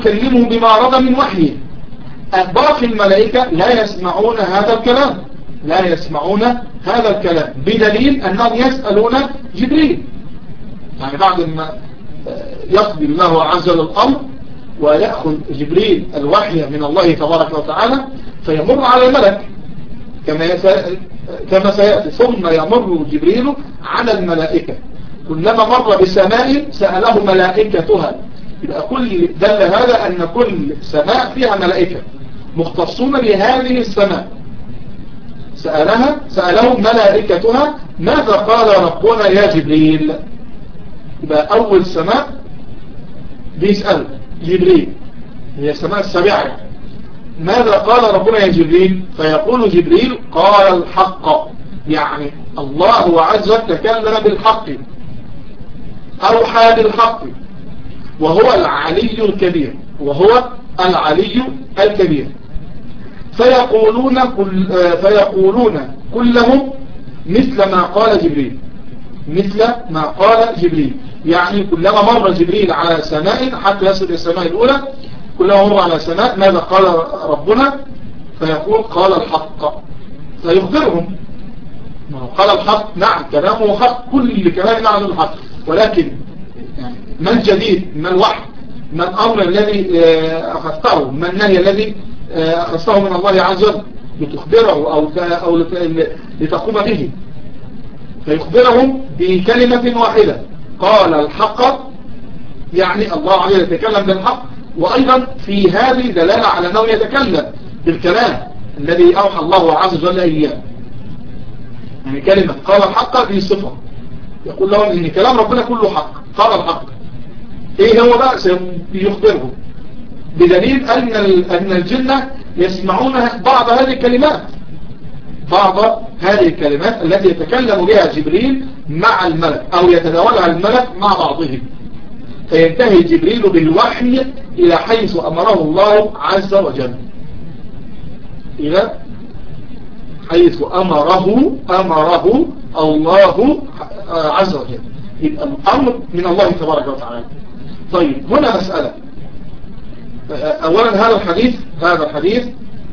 يكلمه بما ورد من وحيه. باقي الملائكة لا يسمعون هذا الكلام، لا يسمعون هذا الكلام، بدليل أنهم يسألون جبريل. يعني بعد ما يقضي الله عز وجل الأمر ويأخذ جبريل الوحي من الله تبارك وتعالى فيمر على الملك كما سيأتي، ثم يمر جبريل على الملائكة، كلما مر بسماء سأله ملائكتها. يبقى كل دل هذا أن كل سماء فيها ملائكة مختصون بهذه السماء، سألهم ملائكتها ماذا قال ربنا يا جبريل. يبقى أول سماء بيسأل جبريل هي السماء السابعة، ماذا قال ربنا يا جبريل؟ فيقول جبريل قال الحق، يعني الله عز وجل تكلم بالحق، أوحى بالحق، وهو العلي الكبير، وهو العلي الكبير. فيقولون كلهم مثل ما قال جبريل، مثل ما قال جبريل، يعني كلما مر جبريل على سماء حتى يصل إلى السماء الأولى، كلما مر على سماء ماذا قال ربنا؟ فيقول قال الحق، فيخبرهم قال الحق. نعم كلامه حق، كل كلام نعم الحق، ولكن يعني ما الجديد، ما الوحي، ما الأمر الذي أخذته، ما النهي الذي أخذته من الله عز وجل لتخبره أو لتقوم به. فيخبرهم بكلمة واحدة قال الحق، يعني الله عز وجل يتكلم بالحق. وأيضا في هذه دلالة على أنه يتكلم بالكلام الذي أوحى الله عز وجل إياه، يعني كلمة قال الحق في صفة، يقول لهم إن كلام ربنا كله حق، قال الحق. إيه هو بقى؟ سيخبرهم بدليل أن الجنة يسمعون بعض هذه الكلمات، بعض هذه الكلمات التي يتكلم بها جبريل مع الملك أو يتداولها الملك مع بعضهم، فينتهي جبريل بالوحي إلى حيث أمره الله عز وجل، إلى حيث أمره الله عز وجل، يبقى الأمر من الله تبارك وتعالى. طيب هنا مسألة، أولا هذا الحديث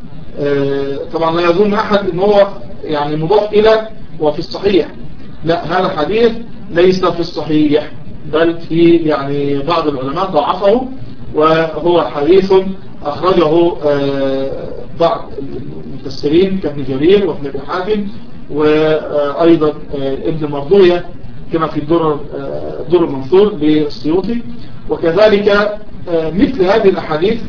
طبعا لا يظن أحد أنه هو يعني مضاف إلى وفي الصحيح، لا، هذا الحديث ليس في الصحيح، بل في يعني بعض العلماء ضعفه، وهو حديث أخرجه بعض المفسرين كابن جرير وابن أبي حاتم وأيضا ابن مردوية كما في الدر المنثور للسيوطي. وكذلك مثل هذه الأحاديث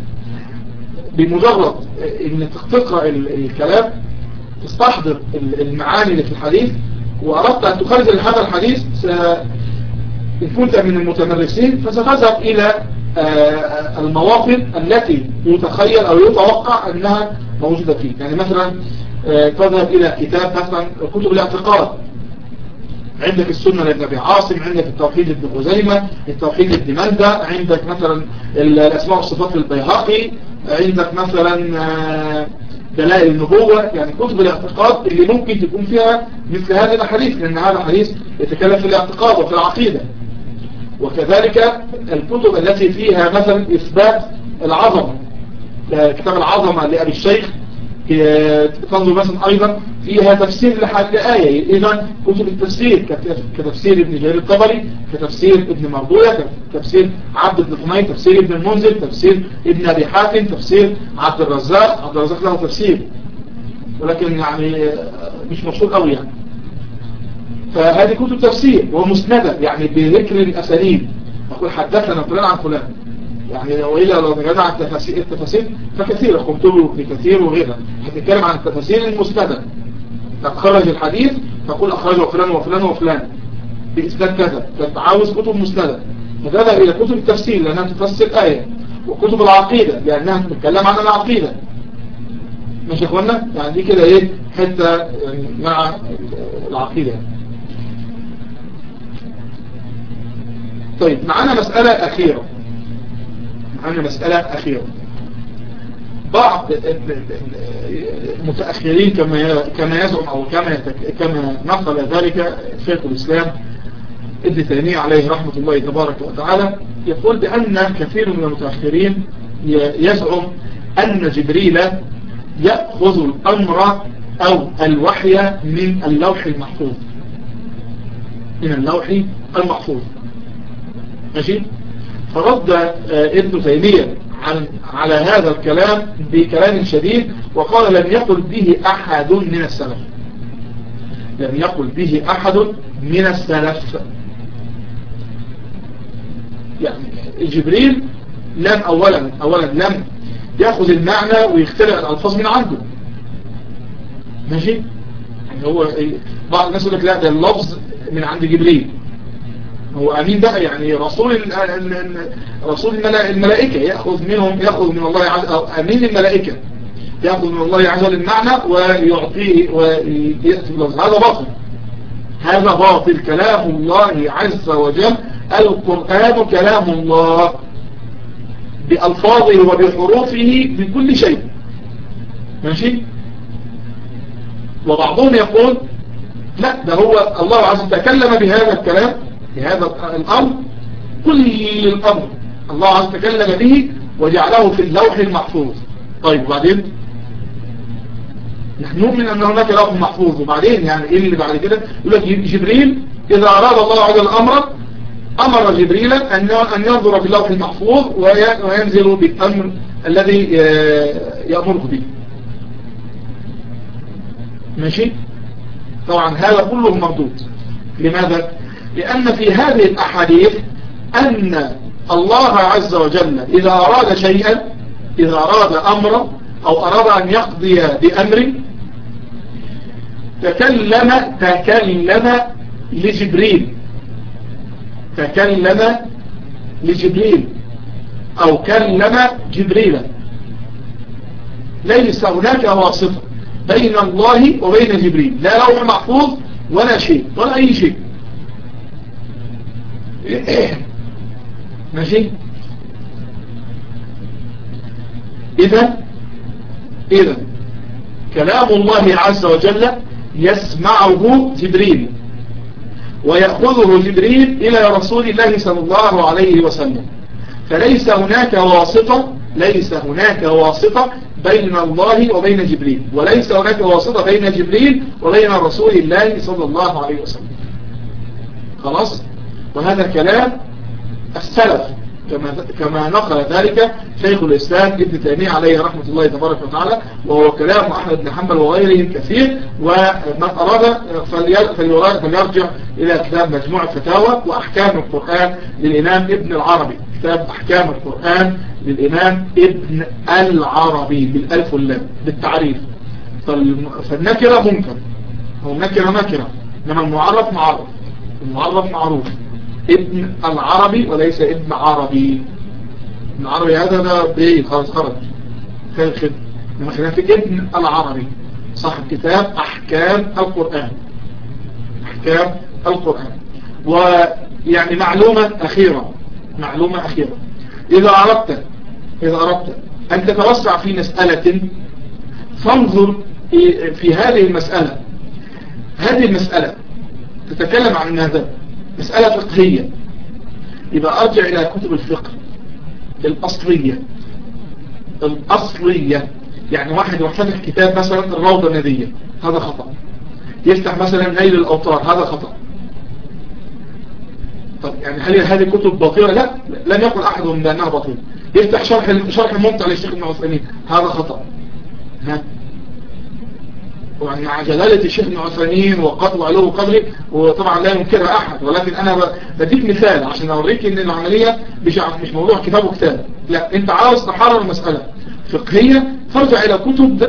بمجرد ان تقرأ الكلام تستحضر المعاني اللي في الحديث، وأردت أن تخرج هذا الحديث إن كنت من المتمرسين فستذهب إلى المواطن التي يتخيل أو يتوقع أنها موجودة فيه. يعني مثلا تذهب إلى كتاب مثلا كتب الاعتقاد، عندك السنة لابن أبي عاصم، عندك التوحيد ابن خزيمة، التوحيد ابن مندى، عندك مثلا الأسماء والصفات للبيهقي، عندك مثلا دلائل النبوة، يعني كتب الاعتقاد اللي ممكن تكون فيها مثل هذه الأحاديث، لأن هذا الحديث يتكلم في الاعتقاد وفي العقيدة. وكذلك الكتب التي فيها مثلا إثبات العظمة، كتاب العظمة لأبي الشيخ تنظر مثلا أيضا فيها تفسير لآية. إذن كتب التفسير كتفسير ابن جرير الطبري، كتفسير ابن مردوية، كتفسير عبد بن حميد، تفسير ابن المنذر، تفسير ابن أبي حاتم، تفسير عبد الرزاق له تفسير ولكن يعني مش مشهور قوي يعني. فهذه كتب تفسير ومسندة يعني بذكر الأساليب، نقول حدثنا فلان عن فلان، يعني وإلا لو نجدنا عن التفاسير فكثيرة، قمتله بكثير وغيرها، هتتكلم عن التفاسير المسندة، تخرج الحديث فقول أخرجه فلان وفلان وفلان بإسناد كذا، فعاوز كتب مسندة فتذهب إلى كتب التفسير لأنها تفسر آية، وكتب العقيدة لأنها تتكلم عن العقيدة. ماشي يا اخوانا؟ يعني دي كده ايه حتة يعني مع العقيدة. طيب معنا مسألة أخيرة. بعض المتأخرين كما يزعم أو كما نقل ذلك شيخ الإسلام ابن تيمية عليه رحمة الله تبارك وتعالى، يقول بأن كثير من المتأخرين يزعم أن جبريل يأخذ الأمر أو الوحي من اللوح المحفوظ، من اللوح المحفوظ. ماشي. فرد ابن تيمية على هذا الكلام بكلام شديد وقال لم يقل به أحد من السلف، لم يقل به أحد من السلف. يعني جبريل لم أولا لم يأخذ المعنى ويخترع الألفاظ من عنده. ماشي. يعني هو بعض الناس يقول لك لا ده اللفظ من عند جبريل، هو أمين بقى، يعني رسول الملائكة يأخذ من الله عز وجل، أمين الملائكة يأخذ من الله عز وجل المعنى ويعطيه ويأتي باللفظ. هذا باطل، هذا باطل. كلام الله عز وجل، القرآن كلام الله بألفاظه وبحروفه بكل شيء. ماشي. وبعضهم يقول لا ده هو الله عز وجل تكلم بهذا الكلام، بهذا الأمر، كل الأمر الله عز وجل تكلم به وجعله في اللوح المحفوظ. طيب وبعدين نحن نؤمن أن هناك لوح محفوظ، وبعدين يعني إيه اللي بعد كده؟ يقول لك جبريل إذا أراد الله عز وجل أمرا أمر جبريلا أن ينظر في اللوح المحفوظ وينزل بالأمر الذي يأمره به. ماشي. طبعا هذا كله مردود. لماذا؟ لأن في هذه الأحاديث أن الله عز وجل إذا أراد شيئا، إذا أراد أمرا أو أراد أن يقضي بأمر تكلم لجبريل، تكلم لجبريل أو كلم جبريل. ليس هناك واسطة بين الله وبين جبريل، لا لوح محفوظ ولا شيء ولا أي شيء. ماشي. إذا كلام الله عز وجل يسمعه جبريل ويأخذه جبريل إلى رسول الله صلى الله عليه وسلم، فليس هناك واسطة، ليس هناك واسطة بين الله وبين جبريل، وليس هناك واسطة بين جبريل وبين رسول الله صلى الله عليه وسلم. خلاص. وهذا كلام السلف كما نقل ذلك شيخ الإسلام ابن تيمية عليه رحمة الله تبارك وتعالى، وهو كلام أحمد بن حنبل وغيرهم كثير. ومن أراد فليرجع إلى كتاب مجموع الفتاوى وأحكام القرآن للإمام ابن العربي، كتاب أحكام القرآن للإمام ابن العربي بالألف واللام بالتعريف. فالنكرة منكر، أو النكرة نكرة، إنما المعرف معرف، المعرف معروف. ابن العربي وليس ابن عربي. ابن عربي هذا ده بيه خلاص خرج خير خد. لما خلينا في ابن العربي صاحب كتاب أحكام القرآن، أحكام القرآن. ويعني معلومة أخيرة، معلومة أخيرة، إذا أردت أن تتوسع في مسألة فانظر في هذه المسألة. هذه المسألة تتكلم عن ماذا؟ مسألة فقهية، يبقى أرجع إلى كتب الفقه الأصلية. يعني واحد يفتح كتاب مثلا الروضة الندية، هذا خطأ. يفتح مثلا نيل الأوطار، هذا خطأ. طب يعني هل هذه كتب باطلة؟ لا، لم يقل أحد بأنها باطلة. يفتح شرح الممتع للشيخ ابن عثيمين، هذا خطأ. مع جلالة الشيخ ابن عثيمين وقدر علوه قدري، وطبعا لا ينكرها أحد، ولكن أنا بديك مثال عشان أوريك إن العملية مش موضوع كتاب وكتاب. لا، أنت عاوز تحرر المسألة فقهية، فارجع إلى كتب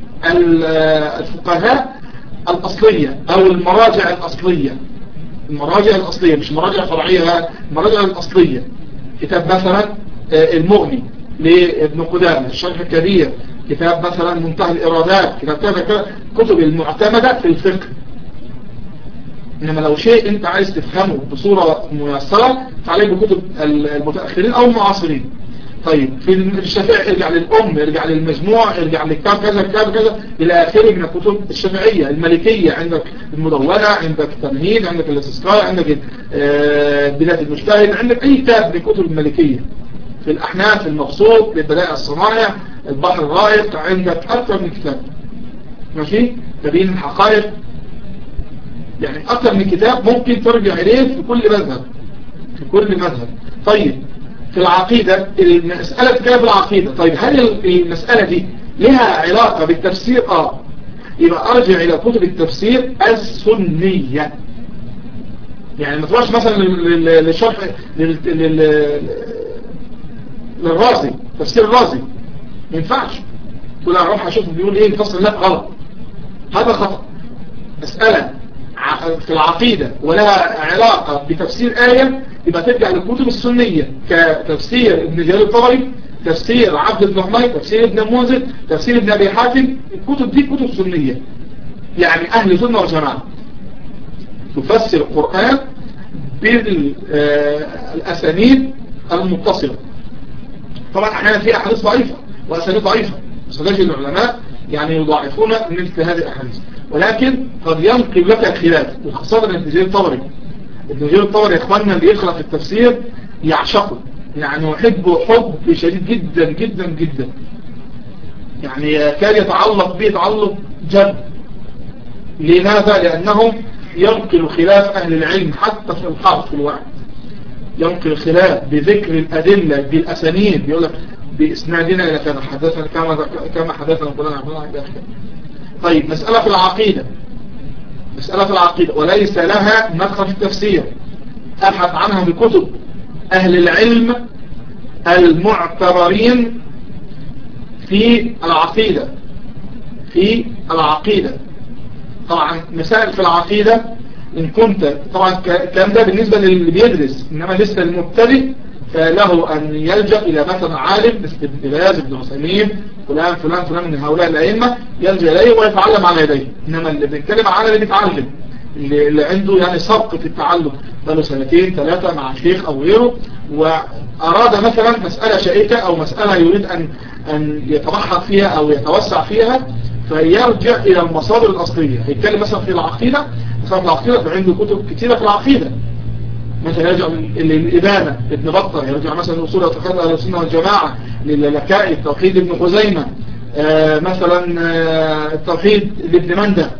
الفقهاء الأصلية أو المراجع الأصلية. المراجع الأصلية مش مراجع فرعية، المراجع الأصلية. كتاب مثلا المغني لابن قدامة، الشرح الكبير، كتاب مثلا منتهى الإرادات، كتاب كذا، كتب المعتمدة في الفقه. إنما لو شيء أنت عايز تفهمه بصورة ميسرة فعليك بكتب المتأخرين أو المعاصرين. طيب في الشافعي ارجع للأم، ارجع للمجموع، ارجع لكتاب كذا كتاب كذا إلى آخره من الكتب الشافعية. المالكية عندك المدونة، عندك التمهيد، عندك الاستسقاء، عندك بداية المجتهد، عندك أي كتاب من كتب المالكية في في الأحناف المبسوط للبدائع الصنايع، البحر الرائق، عندك أكثر من كتاب ماشي تبين الحقائق، يعني أكثر من كتاب ممكن ترجع إليه في كل مذهب، في كل مذهب. طيب في العقيدة، المسألة كيف العقيدة؟ طيب هل المسألة دي لها علاقة بالتفسير؟ يبقى أرجع إلى كتب التفسير السنية. يعني ما تروحش مثلا للشرح للرازي، تفسير الرازي ما ينفعش تقول أنا أروح أشوف بيقول إيه نفسر، لا غلط، هذا خطأ. مسألة في العقيدة ولها علاقة بتفسير آية يبقى ترجع للكتب السنية كتفسير ابن جرير الطبري، تفسير عبد بن حميد، تفسير ابن المنذر، تفسير ابن أبي حاتم. الكتب دي كتب سنية، يعني أهل سنة وجماعة تفسر القرآن بالأسانيد المتصلة. طبعا أحيانا في أحاديث ضعيفة وأسانيد ضعيفة، فتجد العلماء يعني يضاعفون مثل هذه الأحاديث، ولكن قد ينقل لك الخلاف، وخاصة ابن جرير الطبري. ابن جرير الطبري يا إخواننا اللي يقرأ في التفسير يعشقه، يعني يحبه حب شديد جدا جدا جدا، يعني كان يتعلق به تعلق جد. لماذا؟ لأنه ينقل خلاف أهل العلم حتى في الحرف الواحد، ينقل خلاف بذكر الأدلة بالأسانيد، يقول لك بإسنادنا إلى كذا حدثنا كما حدثنا فلان عن فلان إلى آخره. طيب مسألة في العقيدة، مسألة في العقيدة وليس لها مدخل في التفسير، أبحث عنها بكتب أهل العلم المعتبرين في العقيدة، في العقيدة. طبعا مسائل في العقيدة إن كنت طبعا الكلام ده بالنسبة للي بيدرس، إنما لسه المبتدئ فله أن يلجأ إلى مثلا عالم مثل ابن باز، ابن عثيمين، فلان فلان فلان من هؤلاء الأئمة، يلجأ إليه ويتعلم على يديه. إنما اللي بنتكلم عنه اللي بيتعلم، اللي عنده يعني سبق في التعلم بقاله سنتين ثلاثة مع شيخ أو غيره، وأراد مثلا مسألة شائكة أو مسألة يريد أن يتبحث فيها أو يتوسع فيها، فيرجع إلى المصادر الأصلية. هيتكلم مثلا في العقيدة، مثلا في العقيدة فعنده كتب كثيرة في العقيدة، مثلا يرجع للإبانة ابن بطة، يرجع مثلا أصول اعتقاد أهل السنة والجماعة للكائي، التوحيد ابن خزيمة، مثلا التوحيد لابن مندة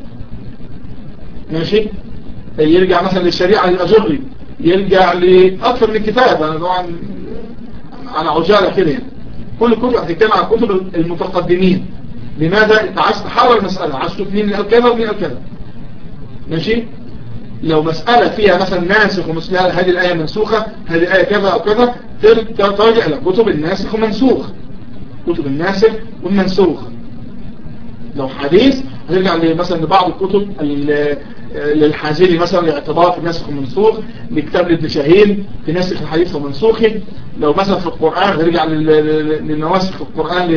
ماشي، يرجع مثلا للشريعة للأجري، يرجع لأكثر من كتاب. أنا طبعا على عجالة كده يعني. كل كتب هتتكلم عن كتب المتقدمين. لماذا؟ انت عايز تحرر المسألة، عايز تشوف مين قال كذا ومين قال كذا ماشي. لو مسألة فيها مثلا ناسخ ومثل هذه الآية منسوخة، هذه الآية كذا أو كذا، ترجع إلى كتب الناسخ ومنسوخ، كتب الناسخ والمنسوخ. لو حديث هنرجع مثلا لبعض الكتب للحازلي مثلا لاعتبار في الناسخ والمنسوخ، لكتاب لابن شاهين في ناسخ الحديث ومنسوخه. لو مثلا في القرآن هنرجع للنواسخ القرآن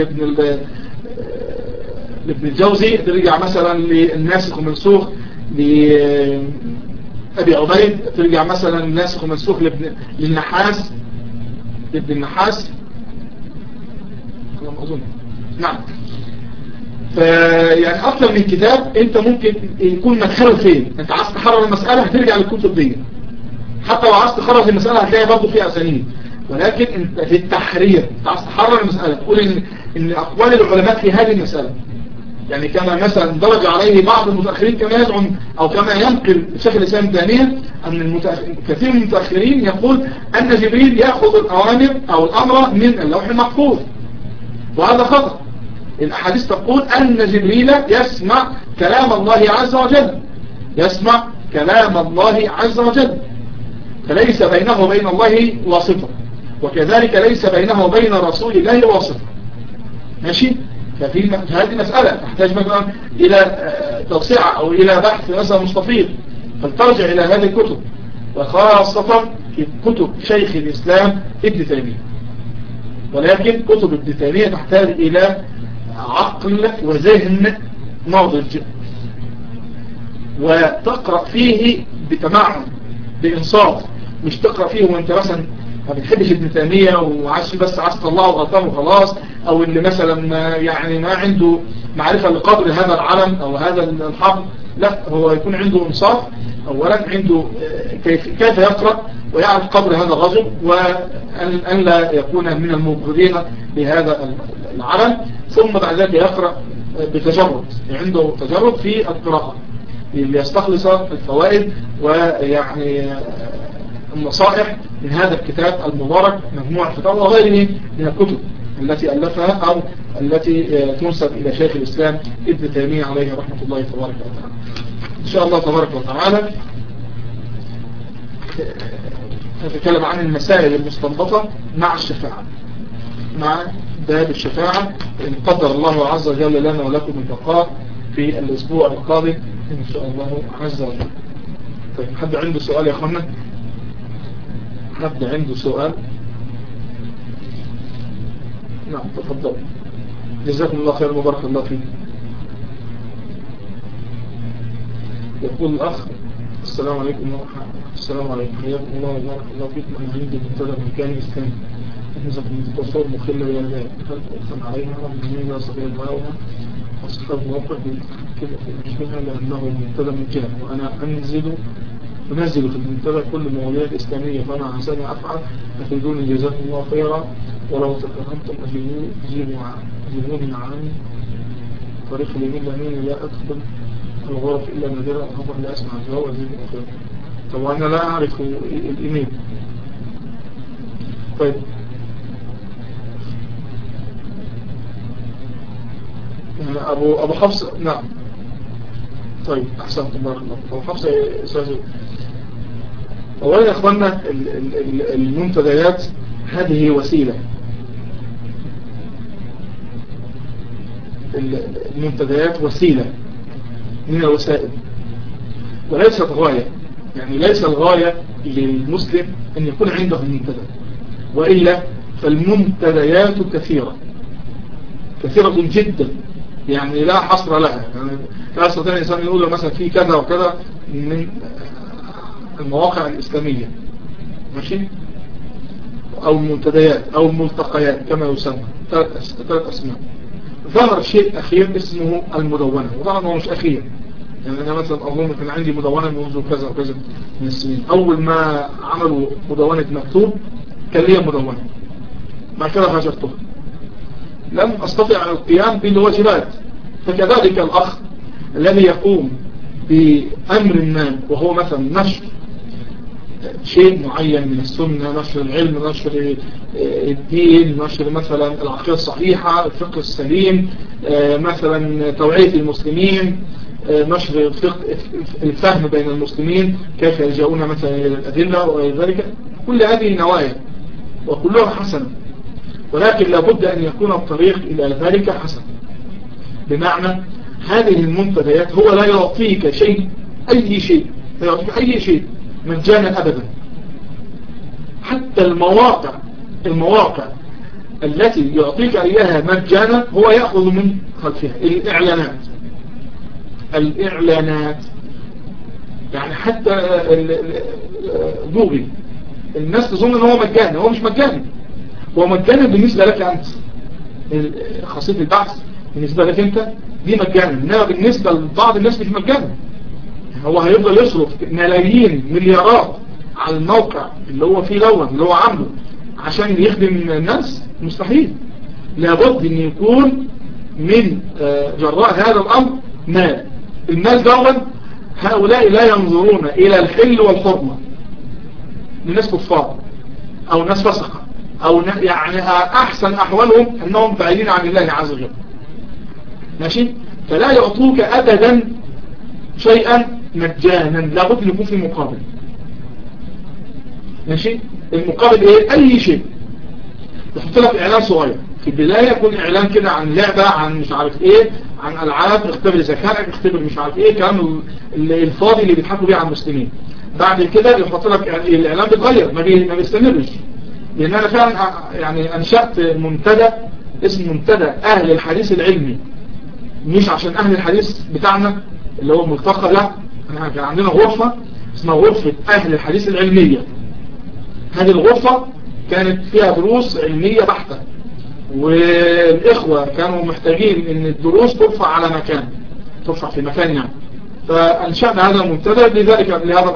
لابن الجوزي، ترجع مثلا للناسخ والمنسوخ لأبي عبيد، ترجع مثلا للناسخ والمنسوخ للنحاس، لابن النحاس أظن. نعم. فيعني أكثر من كتاب أنت ممكن يكون مدخله فين. أنت عايز تحرر المسألة هترجع للكتب دي، حتى لو عايز تخرج المسألة هتلاقي برضه فيها أسانيد، ولكن أنت في التحرير أنت عايز تحرر المسألة، تقول إن أقوال العلماء في هذه المسألة، يعني كما مثلا درج عليه بعض المتأخرين كما يزعم أو كما ينقل شيخ الإسلام الثانية أن كثير من المتأخرين يقول أن جبريل يأخذ الأوامر أو الأمر من اللوح المحفوظ، وهذا خطأ. الأحاديث تقول أن جبريل يسمع كلام الله عز وجل، يسمع كلام الله عز وجل، فليس بينه وبين الله واسطة، وكذلك ليس بينه وبين رسول الله واسطة ماشي. ففي هذه مسألة تحتاج مثلا إلى توسعة أو إلى بحث مثلا مستفيض، فلترجع إلى هذه الكتب، وخاصة في كتب شيخ الإسلام ابن تيمية. ولكن كتب ابن تيمية تحتاج إلى عقل وذهن ناضج، وتقرأ فيه بتمعن بإنصاف، مش تقرأ فيه وانت مثلا ما بتحبش ابن تيمية وعايز بس عايز تطلعه غلطان وخلاص، او اللي مثلا يعني ما عنده معرفة لقدر هذا العلم او هذا الحق. لا، هو يكون عنده انصاف، اولا عنده كيف يقرأ، ويعرف قدر هذا الرجل وأن لا يكون من المبغضين لهذا العمل، ثم بعد ذلك يقرأ بتجرد، عنده تجرد في القراءة ليستخلص الفوائد ويعني النصائح من هذا الكتاب المبارك، مجموعة فتاوى وغيره من الكتب التي ألفها أو التي تنسب إلى شيخ الإسلام ابن تيمية عليه رحمة الله تبارك وتعالى. إن شاء الله تبارك وتعالى نتكلم عن المسائل المستنبطة مع الشفاعة، مع باب الشفاعة إن قدر الله عز وجل لنا ولكم البقاء في الأسبوع القادم إن شاء الله عز وجل. طيب حد عنده سؤال يا أخوانا؟ حد عنده سؤال؟ نعم تفضل. جزاكم الله خير وبارك الله فيك. يقول الأخ السلام عليكم ورحمة الله. السلام عليكم حياكم الله وبارك الله فيكم. أنا عندي منتدى مكاني إسلامي نحن تصور مخلة إلى ذلك هل أقسم عليها رغم من صغير المعاومة أصحاب موقع كيف أشبهها لأنه المنتدى من جهة وأنا أنزل في المنتدى كل المواضيع الإسلامية فأنا عساني أفعل أفيدوني جزاكم الله خيرا ولو تكرمتم أجيبوني عن طريق اليمين لأنني لا أدخل الغرف إلا نادرا أخبر لا أسمع الجواب أجيبوني خيرا. طبعا أنا لا أعرف الإيميل. طيب أبو حفص. نعم طيب أحسنت بارك الله. أبو حفص أستاذ أولا يا أخوانا المنتديات هذه وسيلة، المنتديات وسيلة من الوسائل وليست غاية، يعني ليس الغاية للمسلم أن يكون عنده منتدى، وإلا فالمنتديات كثيرة جدا يعني لا حصر لها، يعني لا يستطيع الإنسان يقول مثلا في كذا وكذا من المواقع الإسلامية ماشي أو المنتديات أو الملتقيات كما يسمى، ثلاث أسماء. ظهر شيء أخير اسمه المدونة، وطبعا هو مش أخير، يعني أنا مثلا أظن كان عندي مدونة منذ كذا وكذا من السنين. أول ما عملوا مدونة مكتوب كان لي مدونة، مع كده هجرتها، لم أستطيع القيام بالواجبات. فكذلك الأخ الذي يقوم بأمر ما وهو مثلا نشر شيء معين من السنة، نشر العلم، نشر الدين، نشر مثلا العقيدة الصحيحة، الفقه السليم، مثلا توعية المسلمين، نشر الفهم بين المسلمين كيف يلجؤون مثلا إلى الأدلة وغير ذلك. كل هذه نوايا وكلها حسنة، ولكن لابد أن يكون الطريق إلى ذلك حسن، بمعنى هذه المنتديات هو لا يعطيك شيء، أي شيء لا يعطيك أي شيء مجانا أبدا. حتى المواقع التي يعطيك إياها مجانا هو يأخذ من خلفها الإعلانات. يعني حتى جوجل الناس تظن أنه مجاني، هو مش مجاني، هو مجاني بالنسبة لك أنت، خاصية البحث بالنسبة لك أنت دي مجانا، إنما بالنسبة لبعض الناس مش مجانا. هو هيفضل يصرف ملايين مليارات على الموقع اللي هو فيه اللي هو عامله عشان يخدم الناس، مستحيل. لابد ان يكون من جراء هذا الامر مال. المال دون هؤلاء لا ينظرون الى الحل والحرمة لناس كفار او ناس فسقة او يعني احسن احوالهم انهم بعيدين عن الله عز وجل ماشي. فلا يعطوك ابدا شيئا مجانا، لابد ان يكون في مقابل ماشي. المقابل ايه؟ اي شيء. يحط لك اعلان صغير في البداية، يكون اعلان كده عن لعبة، عن مش عارف ايه، عن العاب، اختبر ذكائك، اختبر مش عارف ايه، كلام الفاضي اللي بيضحكوا بيه على المسلمين. بعد كده يحط لك الاعلان بيتغير، ما بيستمرش. لان انا فعلا يعني انشأت منتدى اسمه منتدى اهل الحديث العلمي، مش عشان اهل الحديث بتاعنا اللي هو ملتقى، لا، احنا كان عندنا غرفة اسمها غرفة اهل الحديث العلمية. هذه الغرفة كانت فيها دروس علمية بحتة، والإخوة كانوا محتاجين ان الدروس ترفع على مكان، ترفع في مكان يعني. فأنشأنا هذا المنتدى لهذا الأمر.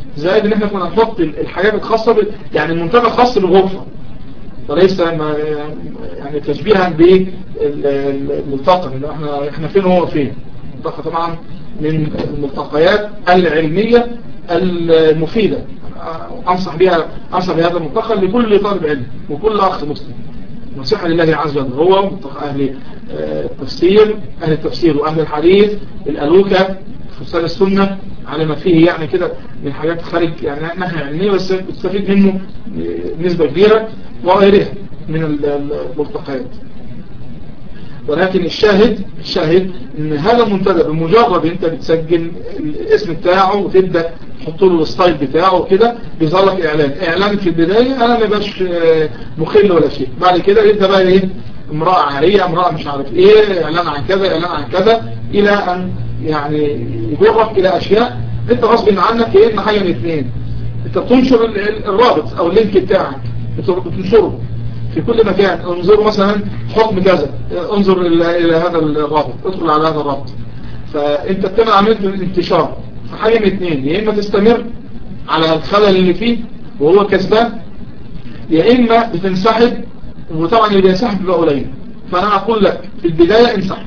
زائد ان احنا كنا نحط الحاجات الخاصة يعني المنتدى الخاص بالغرفة، وليس يعني تشبيها بالملتقى. احنا فين هو فين. الملتقى طبعا من الملتقيات العلمية المفيدة، انصح بهذا الملتقى لكل طالب علم وكل اخ مسلم. نصيحة لله عز وجل. هو ملتقى اهل التفسير واهل الحديث، الالوكة، فصال السنة، على ما فيه يعني كده من حاجات خارج يعني ناحية علمية بس بتستفيد منه نسبة كبيرة، وغيرها من الملتقيات. ولكن الشاهد ان هذا المنتدى بمجرد انت بتسجل الاسم بتاعه وتبدأ تحط له الستايل بتاعه كده، بيظهر لك اعلان في البداية. انا ما باش مخل ولا شيء. بعد كده يبدأ بقى ايه، امرأة عارية، امرأة مش عارف ايه، اعلان عن كذا، اعلان عن كذا، الى ان يعني يجرك الى اشياء انت غصب عنك ايه، ان حاجة من اثنين. انت بتنشر الرابط او اللينك بتاعك، بتنشره في كل مكان. انظروا مثلا حكم كذا، انظر الى هذا الرابط، ادخل على هذا الرابط. فانت بتعمل عملية الانتشار. فحاجة من اثنين، يا اما تستمر على الخلل اللي فيه وهو كسبان، يا اما بتنسحب، وطبعا اللي بينسحب بيبقى قليل. فانا اقول لك في البداية انسحب،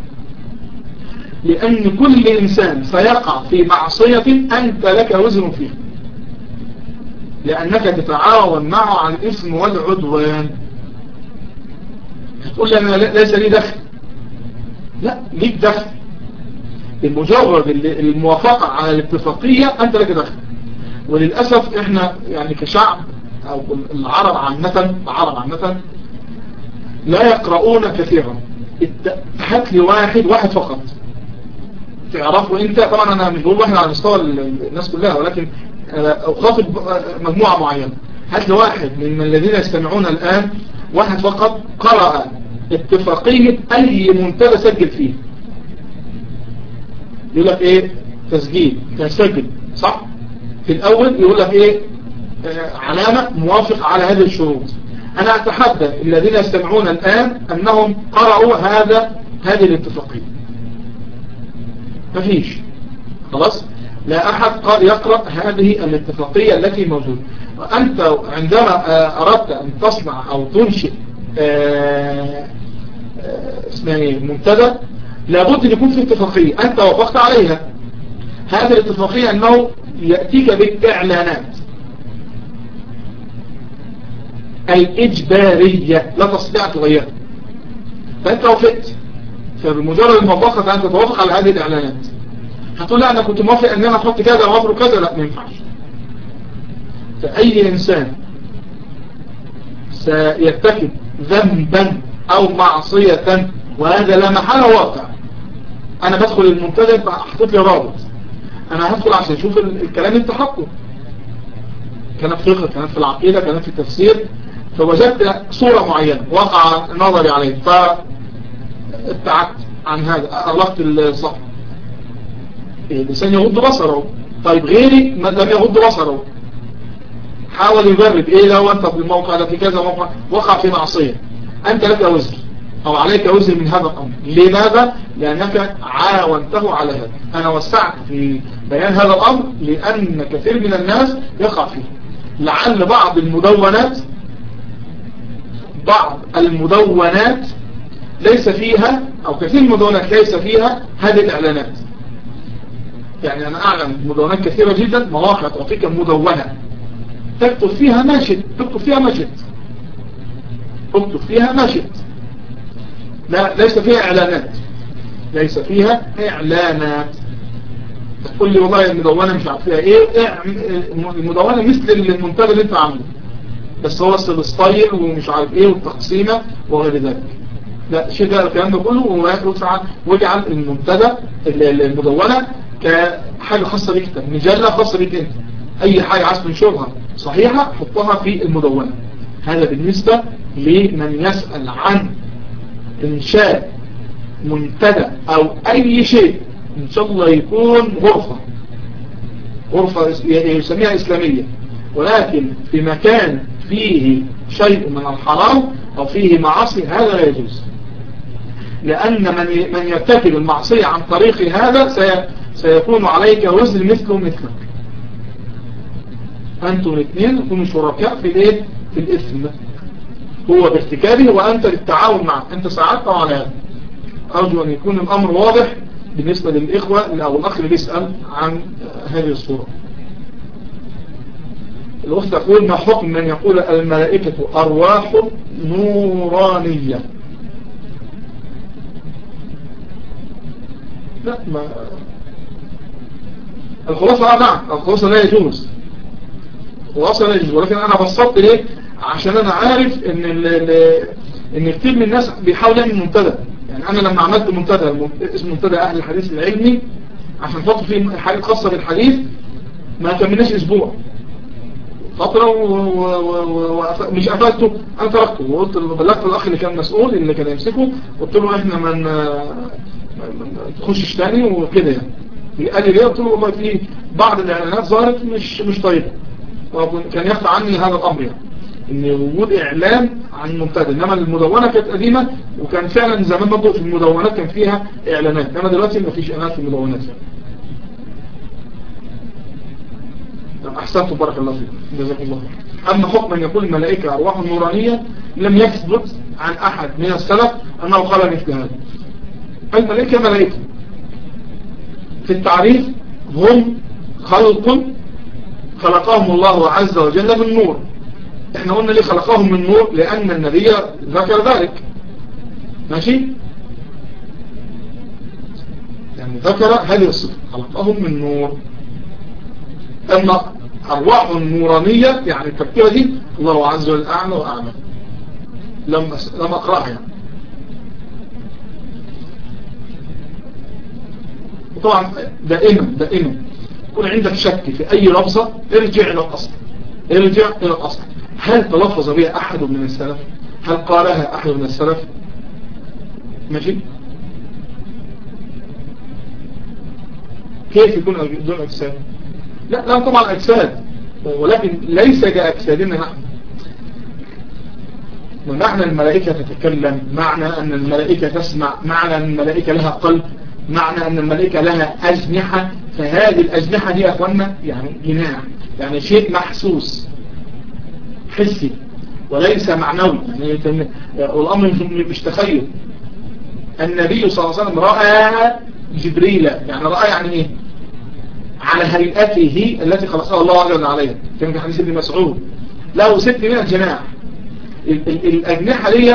لان كل انسان سيقع في معصية انت لك وزن فيها، لأنك تتعاون معه على الإثم والعدوان. تقول لي أنا ليس لي دخل. لا، ليك دخل. بمجرد الموافقة على الاتفاقية أنت لك دخل. وللأسف إحنا يعني كشعب أو العرب عامة لا يقرؤون كثيرا. هات لي واحد فقط تعرفه أنت. طبعا أنا مش بقول واحد على مستوى الناس كلها، ولكن أخاطب مجموعة معينة. هات لي واحد من الذين يستمعون الآن، واحد فقط قرأ اتفاقية أي منتدى سجل فيه. يقول لك إيه، تسجل صح؟ في الأول يقول لك إيه، علامة موافق على هذه الشروط. أنا أتحدى الذين يستمعون الآن أنهم قرأوا هذه الاتفاقية. مفيش. خلاص؟ لا أحد يقرأ هذه الاتفاقية التي موجودة. وأنت عندما أردت أن تصنع أو تنشئ منتدى، لابد أن يكون في اتفاقية أنت وافقت عليها. هذه الاتفاقية أنه يأتيك بالإعلانات الإجبارية لا تستطيع تغيرها. فأنت وافقت، فبمجرد الموافقة أنت توافق على هذه الإعلانات. هتقول لا أنا كنت موافق أن أنا أحط كذا وأفرق كذا، لا ما ينفعش. فأي إنسان سيرتكب ذنبا أو معصية، وهذا لا محالة واقع. أنا بدخل المنتدى، أنت حطيت لي رابط، أنا هدخل عشان أشوف الكلام أنت حطه، كان في فقه، كان في العقيدة، كان في التفسير، فوجدت صورة معينة وقع نظري عليه، فابتعدت عن هذا، أغلقت الصفحة. الإنسان يغض بصره. طيب غيري ما لم يغض بصره، حاول يجرب ايه لو انت في الموقع ده في كذا موقع وقع في معصية، انت لك وزر او عليك وزر من هذا الامر. لماذا؟ لانك عاونته على هذا. انا وسعت في بيان هذا الامر لان كثير من الناس يقع فيه. لعل بعض المدونات ليس فيها، او كثير من المدونات ليس فيها هذه الاعلانات. يعني انا اعلم مدونات كثيرة جدا، مواقع تعطيك مدونة تكتب فيها ماشد، اكتب فيها ماشد، لا ليس فيها اعلانات. تقول لي والله المدونة مش عارف فيها ايه، المدونة مثل المنتدى اللي انت عامله، بس هو الستايل ومش عارف ايه والتقسيمة وغير ذلك. لا، شيء ده الكلام ده كله، واجعل المنتدى المدونة كحاجة خاصة بيك، مجلة خاصة بيك انت. اي حاجة عايز تنشرها صحيحة حطها في المدونة. هذا بالنسبة لمن يسأل عن انشاء منتدى او اي شيء، ان شاء الله يكون غرفة يسميها اسلامية، ولكن في مكان فيه شيء من الحرام او فيه معاصي، هذا لا يجوز. لان من يرتكب المعصية عن طريق هذا سيكون عليك وزر مثله مثلك. أنتم الاثنين تكونوا شركاء في الايه؟ في الإثم، هو بارتكابه وأنت للتعاون معه، أنت ساعدته على هذا. أرجو أن يكون الأمر واضح بالنسبة للإخوة أو الأخ اللي بيسأل عن هذه الصورة. الأخت تقول: ما حكم من يقول الملائكة أرواح نورانية؟ لا، ما الخلاصة نعم، الخلاصة لا يجوز، الخلاصة لا يجوز، ولكن أنا بسطت ليه؟ عشان أنا عارف إن كتير من الناس بيحاول يعمل منتدى. يعني أنا لما عملت منتدى اسمه منتدى أهل الحديث العلمي عشان خاطر فيه حاجات خاصة بالحديث، ما كملناش أسبوع، فترة ومش قفلته، أنا تركته وقلت بلغت الأخ اللي كان مسؤول اللي كان يمسكه، قلت له إحنا ما تخشش تاني وكده يعني. قال لي ليه؟ قلت له والله في بعض الإعلانات ظهرت مش طيبة، كان يخفى عني هذا الأمر يعني، إن وجود إعلان عن منتدى. إنما المدونة كانت قديمة وكان فعلا زمان برضه في المدونات كان فيها إعلانات، إنما دلوقتي ما فيش إعلانات في المدونات يعني. أحسنتم، بارك الله فيكم، جزاكم الله خير. أما حكم أن يقول الملائكة أرواح نورانية، لم يثبت عن أحد من السلف أنه قال مثل هذا. الملائكة ملائكة في التعريف هم خلق خلقهم الله عز وجل من نور. احنا قلنا ليه خلقهم من نور؟ لأن النبي ذكر ذلك، ماشي؟ يعني ذكر هذه الصفة، خلقهم من نور. أما أرواح نورانية يعني التركيبة دي الله عز وجل أعلى وأعلى، لم أقرأها يعني. وطبعا دائما يكون عندك شك في أي لفظة ارجع إلى الأصل، ارجع إلى الأصل. هل تلفظ بها أحد من السلف؟ هل قالها أحد من السلف؟ ماشي؟ كيف يكون دون أجساد؟ لا طبعا أجساد، ولكن ليس كأجسادنا نحن. ومعنى الملائكة تتكلم، معنى أن الملائكة تسمع، معنى أن الملائكة لها قلب، معنى أن الملائكة لها أجنحة. فهذه الأجنحة دي يا أخوانا يعني جناح، يعني شيء محسوس حسي وليس معنوي يعني، والأمر مش تخيل. النبي صلى الله عليه وسلم رأى جبريل، يعني رأى يعني إيه؟ على هيئته التي خلقها الله عز وجل عليها. كان في حديث ابن مسعود له 600 جناح. الأجنحة دي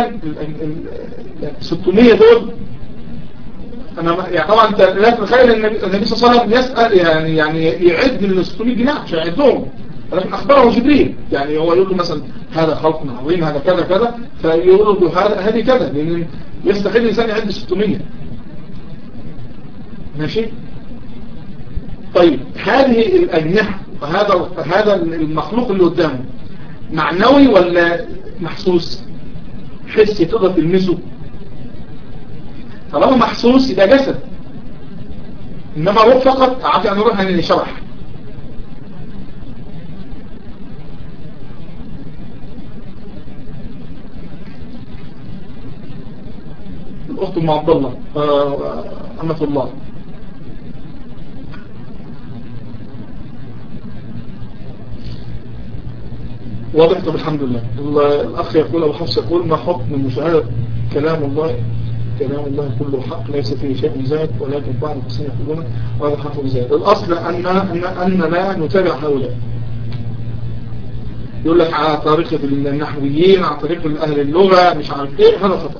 600 دول، أنا يعني طبعا أنت لا تتخيل أن النبي صلى الله عليه وسلم يسأل يعني يعد من 600 جناح عشان يعدهم، ولكن أخبره جبريل. يعني هو يقول له مثلا هذا خلق عظيم، هذا كذا كذا، فيقول له هذه كذا، لأن يستحيل الإنسان يعد 600. ماشي؟ طيب هذه الأجنحة وهذا المخلوق اللي قدامه معنوي ولا محسوس حسي تقدر تلمسه؟ طالما محسوس يبقى جسد، إنما روح فقط عافية أن نروح عن شرح. الأخت أم عبد الله أمة الله، واضح؟ طب الحمد لله. الأخ يقول أبو حفص يقول: ما حكم مشاهدة كلام الله كله حق ليس فيه شيء زائد، ولكن بعض المسلمين يقولون وهذا حق زائد. الأصل أن لا نتابع هؤلاء. يقول لك على طريقة النحويين، على طريقة أهل اللغة، مش عارف إيه، هذا خطأ.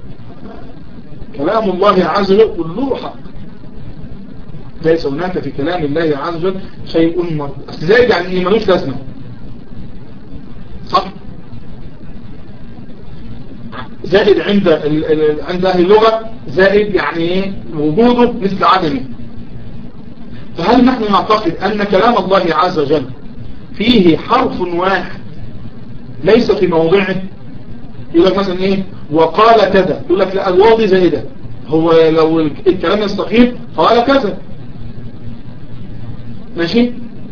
كلام الله عز وجل كله حق، ليس هناك في كلام الله عز وجل شيء زائد، يعني إيه؟ ملوش لازمة، صح؟ زائد عند أهل اللغة، زائد يعني ايه؟ وجوده مثل عدمه. فهل نحن نعتقد أن كلام الله عز وجل فيه حرف واحد ليس في موضعه؟ يقول لك مثلا ايه؟ وقال كذا، يقول لك لا الواو دي زائدة، هو لو الكلام يستقيم قال كذا، ماشي؟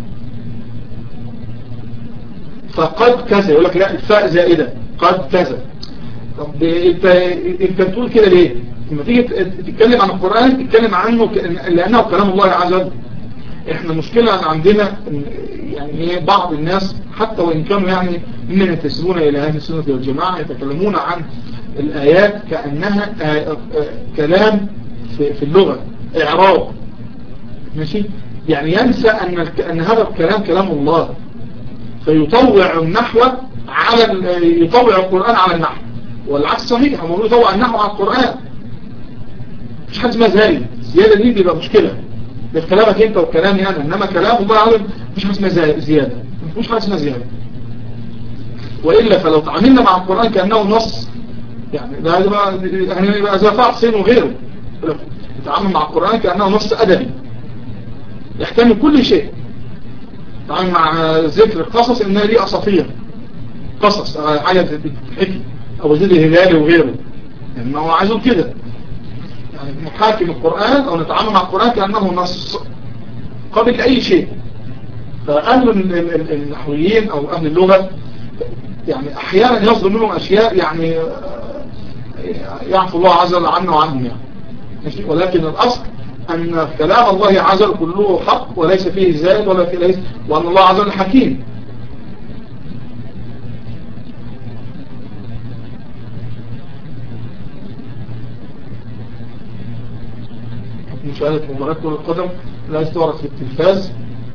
فقد كذا، يقول لك لا الفاء زائدة، قد كذا. طب انت بتقول كده ليه؟ لما تيجي تتكلم عن القرآن تتكلم عنه لأنه كلام الله عز وجل. احنا مشكلة عندنا يعني بعض الناس حتى وإن كانوا يعني ممن ينتسبون إلى أهل السنة والجماعة يتكلمون عن الآيات كأنها كلام في اللغة إعراب، ماشي؟ يعني ينسى أن هذا الكلام كلام الله، فيطوع النحو يطوع القرآن على النحو، والعكس صحيح، هو يطوع النحو على القرآن. مش حاجة اسمها زيادة دي بيبقى مشكلة بكلامك انت وكلامي انا، انما كلام الله عالم مش حاجة اسمها زيادة، مش حاجة اسمها زيادة. وإلا فلو تعاملنا مع القرآن كأنه نص، يعني ده يبقى زي فعصين وغيره، نتعامل مع القرآن كأنه نص أدبي يحتمل كل شيء. تعامل مع ذكر القصص إنها دي أساطير قصص، حاجة بتحكي أو زيد الهلالي وغيره، يعني هو عايزه كده، يعني نحاكم القرآن أو نتعامل مع القرآن كأنه نص قابل لأي شيء. فأهل النحويين أو أهل اللغة يعني أحيانا يصدر منهم أشياء يعني يعفو الله عز وجل عنه وعنهم يعني، ولكن الأصل أن كلام الله عز وجل كله حق وليس فيه زائد ولا فيه ليس، وأن الله عز وجل حكيم. مشاهدة مباراة كرة القدم لا يستورد في التلفاز.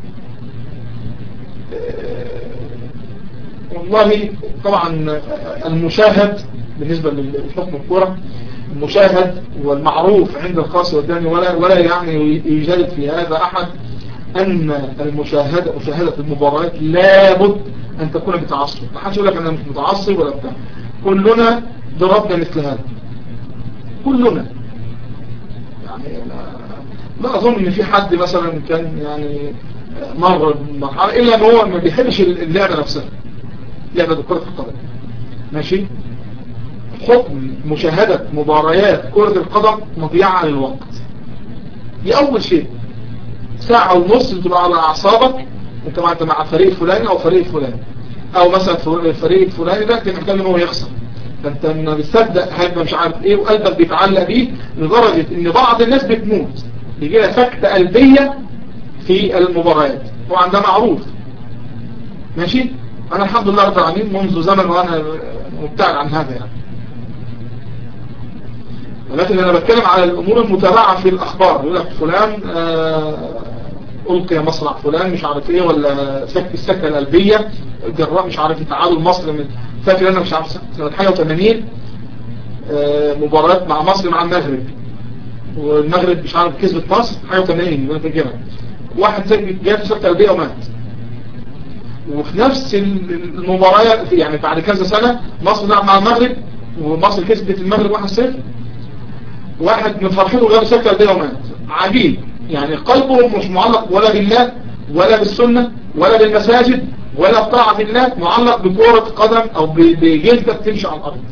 والله طبعا المشاهد بالنسبة للحكم الكرة، المشاهد والمعروف عند الخاص والداني ولا يعني يجادل في هذا أحد، أن مشاهدة المباريات لابد أن تكون بتعصب. ما حدش يقول لك أنا مش متعصب ولا بتاع، كلنا ضربنا مثل هذا، كلنا يعني. لا أظن أن في حد مثلا كان يعني مر مرحلة إلا أن هو ما بيحبش اللعبة نفسها، لعبة كرة القدم، ماشي؟ حكم مشاهدة مباريات كرة القدم مضيعة للوقت، دي أول شيء. ساعة ونص تبقى على أعصابك، أنت مع فريق فلاني أو فريق فلاني، أو مثلا الفريق الفلاني ده كان محتاج إن هو يخسر، فأنت ما بتصدق هيبقى مش عارف إيه، وقلبك بيتعلق بيه لدرجة إن بعض الناس بتموت، بيجي لها سكتة قلبية في المباريات، طبعا ده معروف، ماشي؟ أنا الحمد لله رب العالمين منذ زمن وأنا مبتعد عن هذا يعني. ولكن أنا بتكلم على الأمور المتابعة في الأخبار، يقول لك فلان ألقي مصرع فلان مش عارف إيه، ولا السكتة القلبية جراء مش عارف تعادل مصر من فاكر أنا مش عارف سنة حاجة 80 مباراة مع مصر مع المغرب، والمغرب مش عارف كسبت مصر حاجة 80 وانا فاكرها، واحد جاب سكتة قلبية ومات. وفي نفس المباراة يعني بعد كذا سنة مصر لعب مع المغرب ومصر كسبت المغرب 1-0، واحد من فرحته غير سكتة قلبية ومات. عجيب يعني، قلبه مش معلق ولا بالله ولا بالسنة ولا بالمساجد ولا بطاعة الله، معلق بكرة قدم أو بجلدة تمشي على الأرض.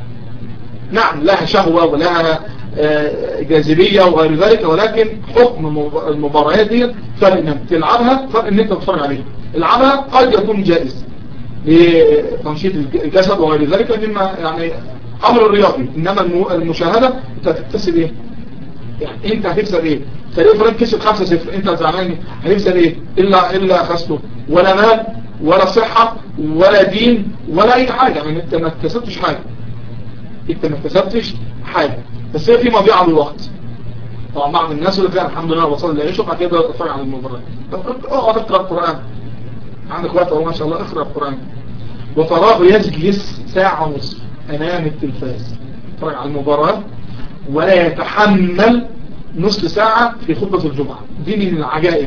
نعم لها شهوة ولها جاذبية وغير ذلك، ولكن حكم المباريات دي فرق انك تلعبها، فرق ان انت تتفرج عليها. العبها قد يكون جائز لتنشيط الجسد وغير ذلك، انما يعني امر الرياضي، انما المشاهدة انت هتكتسب ايه؟ يعني انت هتكسب ايه؟ فريق فلان كسب 5-0، انت زعلان هتكسب ايه؟ الا خسته، ولا مال ولا صحة ولا دين ولا اي حاجة، يعني انت ما اكتسبتش حاجة، انت ما اكتسبتش حاجة، بس هي في مضيعة للوقت. طبعا بعض الناس اللي كان الحمد لله وصل لعيشه بعد كده اتفرج على المباراه، اقعد اقرا القران، عندك وقت ما شاء الله اقرا القران، وفراغ يجلس ساعه ونصف امام التلفاز يتفرج على المباراه ولا يتحمل نصف ساعه في خطبه الجمعه. دي من العجائب.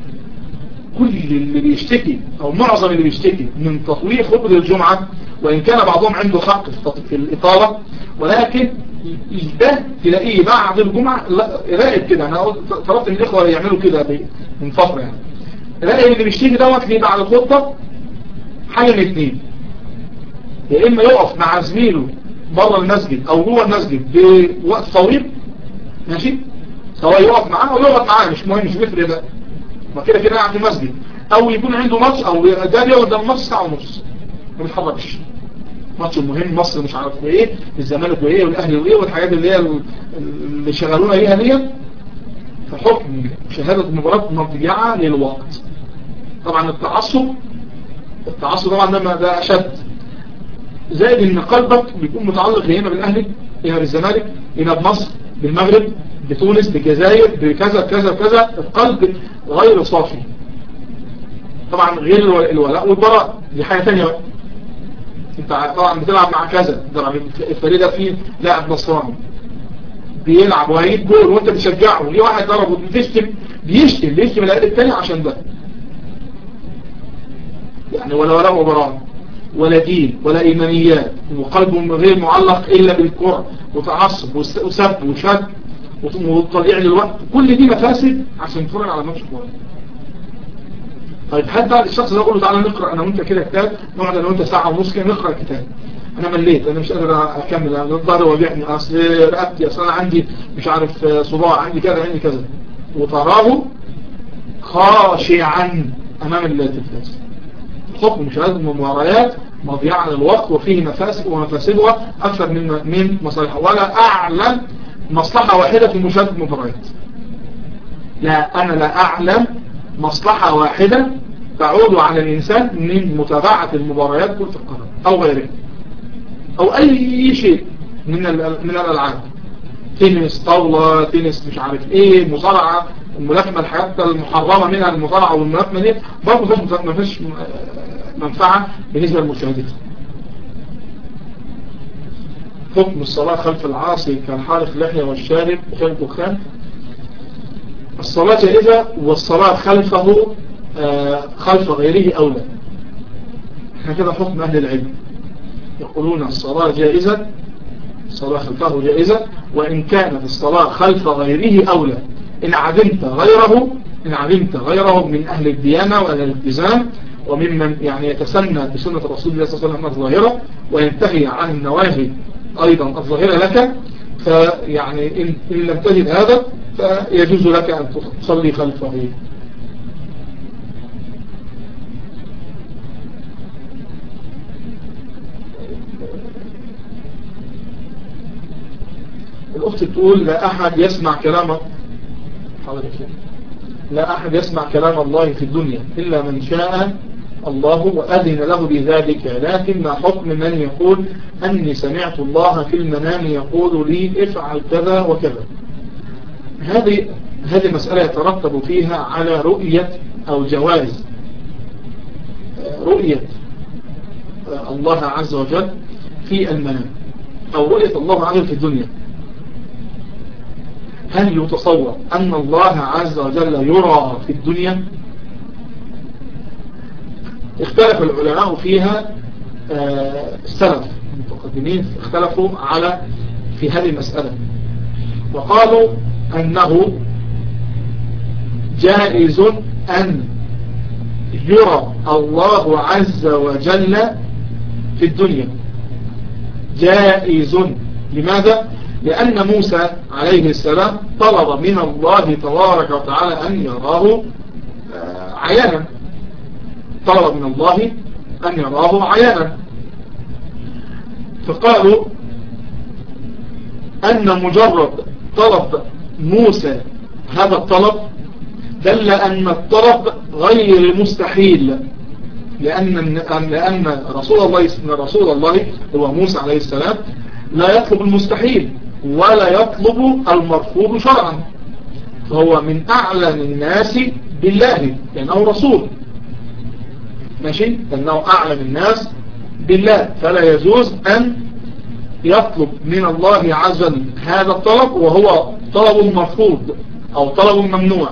كل اللي بيشتكي او معظم اللي بيشتكي من تطوير خطبه الجمعه، وان كان بعضهم عنده حق في الاطاله، ولكن ده تلاقيه بعد الجمعة راقب كده. انا طلبت من الاخوة يعملوا كده من فترة يعني، راقب اللي بيشتكي دوت ليه بعد الخطبة حاجة من اتنين، يا اما يقف مع زميله بره المسجد او جوه المسجد بوقت طويل، ماشي، سواء يقف معاه او يقعد معاه مش مهم، مش بيفرق بقى، ما كده كده قاعد في المسجد، او يكون عنده ماتش او ده بيقعد قدام الماتش ساعة ونص ما بيتحركش، ماتش المهم مصر مش عارف ايه، الزمالك وايه والاهلي وايه والحاجات اللي هي اللي شغلونا بيها دي، فحكم شهادة المباراة مرجعة للوقت. طبعا التعصب طبعا ده أشد، زائد ان قلبك بيكون متعلق هنا بالاهلي، هنا بالزمالك، هنا بمصر، بالمغرب، بتونس، بالجزائر، بكذا كذا كذا. القلب غير صافي. طبعا غير الولاء والبراء دي حاجة تانية بقى. انت طبعا بتلعب مع كذا، الفريق ده فيه لاعب نصراني بيلعب وهيجيب جول وانت بتشجعه، وليه واحد ضربه بيشتم الاهلي التاني عشان ده. يعني ولا ولاء وبراء ولا دين ولا إيمانيات، وقلبه غير معلق إلا بالكرة، وتعصب وسب وشد وتضييع للوقت. كل دي مفاسد عشان تتفرج على ماتش كورة. طيب حتى الشخص ده يقول له تعالى نقرأ أنا وأنت كده كتاب، نقعد أنا وأنت ساعة ونص كده نقرأ الكتاب. أنا مليت، أنا مش قادر أكمل، أنا الظهر وجعني، أصل رقبتي، أصل أنا عندي مش عارف صداع، عندي كذا عندي كذا. وتراه خاشعا أمام التلفاز. حكم مشاهدة المباريات مضيعة للوقت، وفيه مفاسد ومفاسدها أكثر من مصالحها. ولا أعلم مصلحة واحدة في مشاهدة المباريات. أنا لا أعلم مصلحة واحدة تعود على الإنسان من متابعة المباريات كرة القدم أو غيره، أو أي شيء من الألعاب، تنس، طاولة، تنس، مش عارف إيه، مصارعة، الملاكمة، الحاجات المحرمة منها المصارعة والملاكمة دي برضه ما فيش منفعة بالنسبة للمشاهدين. حكم الصلاة خلف العاصي كالحالق اللحية والشارب وخلف الدخان. الصلاة جائزة، والصلاة خلفه خلف غيره أولى. هكذا حكم أهل العلم، يقولون الصلاة جائزة، الصلاة خلفه جائزة، وإن كانت الصلاة خلف غيره أولى. إن علمت غيره من أهل الديانة وأهل الالتزام، وممن يعني يتسنى بسنة رسول الله صلى الله عليه وسلم الظاهرة، وينتهي عن النواهي أيضا الظاهرة لك، فيعني إن لم تجد هذا فيجوز لك أن تصلي خلفه. الأخت تقول لا أحد يسمع كلام الله في الدنيا إلا من شاء الله وأذن له بذلك، لكن ما حكم من يقول أني سمعت الله في المنام يقول لي افعل كذا وكذا. هذه مسألة يترتب فيها على رؤية أو جواز رؤية الله عز وجل في المنام، أو رؤية الله عز وجل في الدنيا. هل يتصور أن الله عز وجل يرى في الدنيا؟ اختلف العلماء فيها. السلف المتقدمين اختلفوا في هذه المسألة، وقالوا أنه جائز أن يرى الله عز وجل في الدنيا. جائز. لماذا؟ لأن موسى عليه السلام طلب من الله تبارك وتعالى أن يراه عيانا، طلب من الله أن يراه عيانا، فقالوا أن مجرد طلب موسى هذا الطلب دل أن الطلب غير مستحيل، لأن رسول الله هو موسى عليه السلام لا يطلب المستحيل ولا يطلب المرفوض شرعا، فهو من أعلم الناس بالله لأنه رسول، ماشي، لأنه أعلم الناس بالله، فلا يجوز أن يطلب من الله عز وجل هذا الطلب وهو طلب مرفوض أو طلب ممنوع.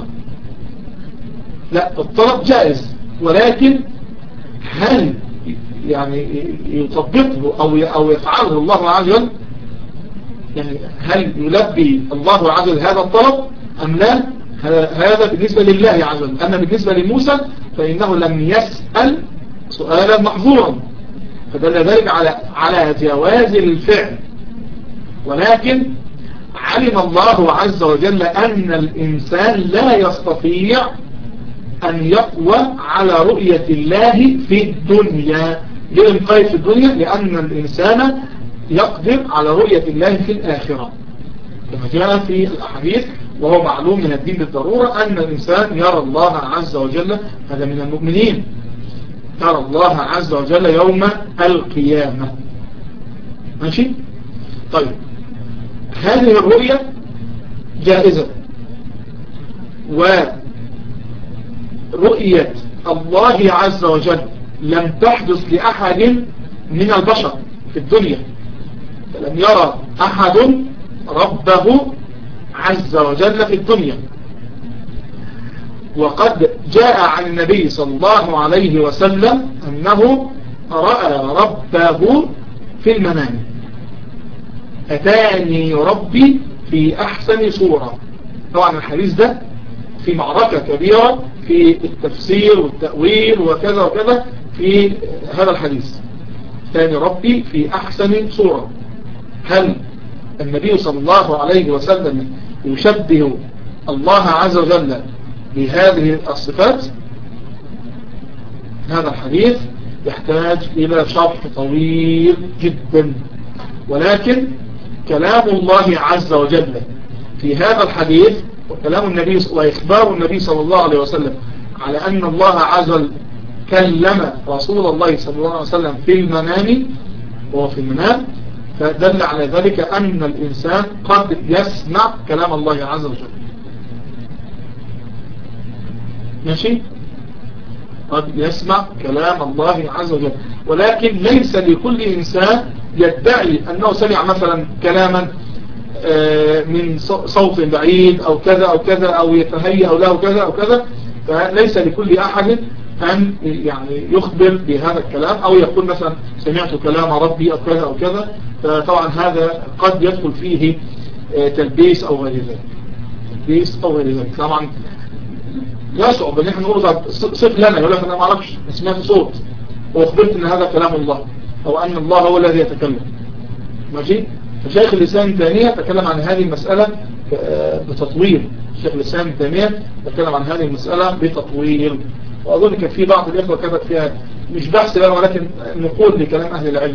لا، الطلب جائز، ولكن هل يعني يطبقه أو يفعله الله عز وجل؟ يعني هل يلبي الله عز وجل هذا الطلب أم لا؟ هذا بالنسبة لله عز وجل. أما بالنسبة لموسى فإنه لم يسأل سؤالا محظورا، فدل ذلك على جواز الفعل، ولكن علم الله عز وجل أن الإنسان لا يستطيع أن يقوى على رؤية الله في الدنيا. ليه نقيد في الدنيا؟ لأن الإنسان يقدر على رؤية الله في الآخرة، كما جاء في الأحاديث وهو معلوم من الدين بالضرورة أن الإنسان يرى الله عز وجل، هذا من المؤمنين، يرى الله عز وجل يوم القيامة. ماشي؟ طيب هذه الرؤية جائزة، ورؤية الله عز وجل لم تحدث لأحد من البشر في الدنيا، فلم يرى أحد ربه عز وجل في الدنيا. وقد جاء عن النبي صلى الله عليه وسلم أنه رأى ربه في المنام، أتاني ربي في أحسن صورة. طبعا الحديث ده في معركة كبيرة في التفسير والتأويل وكذا وكذا في هذا الحديث، أتاني ربي في أحسن صورة. هل النبي صلى الله عليه وسلم يشبه الله عز وجل بهذه الصفات؟ هذا الحديث يحتاج إلى شرح طويل جدا، ولكن كلام الله عز وجل في هذا الحديث وكلام النبي وإخبار النبي صلى الله عليه وسلم على أن الله عز وجل كلم رسول الله صلى الله عليه وسلم في المنام وهو في المنام، فدل على ذلك أن الإنسان قد يسمع كلام الله عز وجل. ماشي؟ قد يسمع كلام الله عز وجل، ولكن ليس لكل إنسان يدعي أنه سمع مثلا كلاما من صوت بعيد أو كذا أو كذا أو يتهيأ له كذا أو كذا، فليس لكل أحد أن يعني يخبر بهذا الكلام أو يقول مثلا سمعت كلام ربي أو كذا أو كذا. فطبعا هذا قد يدخل فيه تلبيس أو غير ذلك، تلبيس أو غير ذلك. طبعا يصعب ان احنا نقول صف لنا، يقول لك انا ما اعرفش، سمعت صوت واخبرت ان هذا كلام الله او ان الله هو الذي يتكلم. ماشي؟ فشيخ الإسلام تيمية تكلم عن هذه المسألة بتطويل. شيخ الإسلام تيمية تكلم عن هذه المسألة بتطويل، وأظن كان في بعض الإخوة كتب فيها مش بحث بقى ولكن نقول لكلام أهل العلم،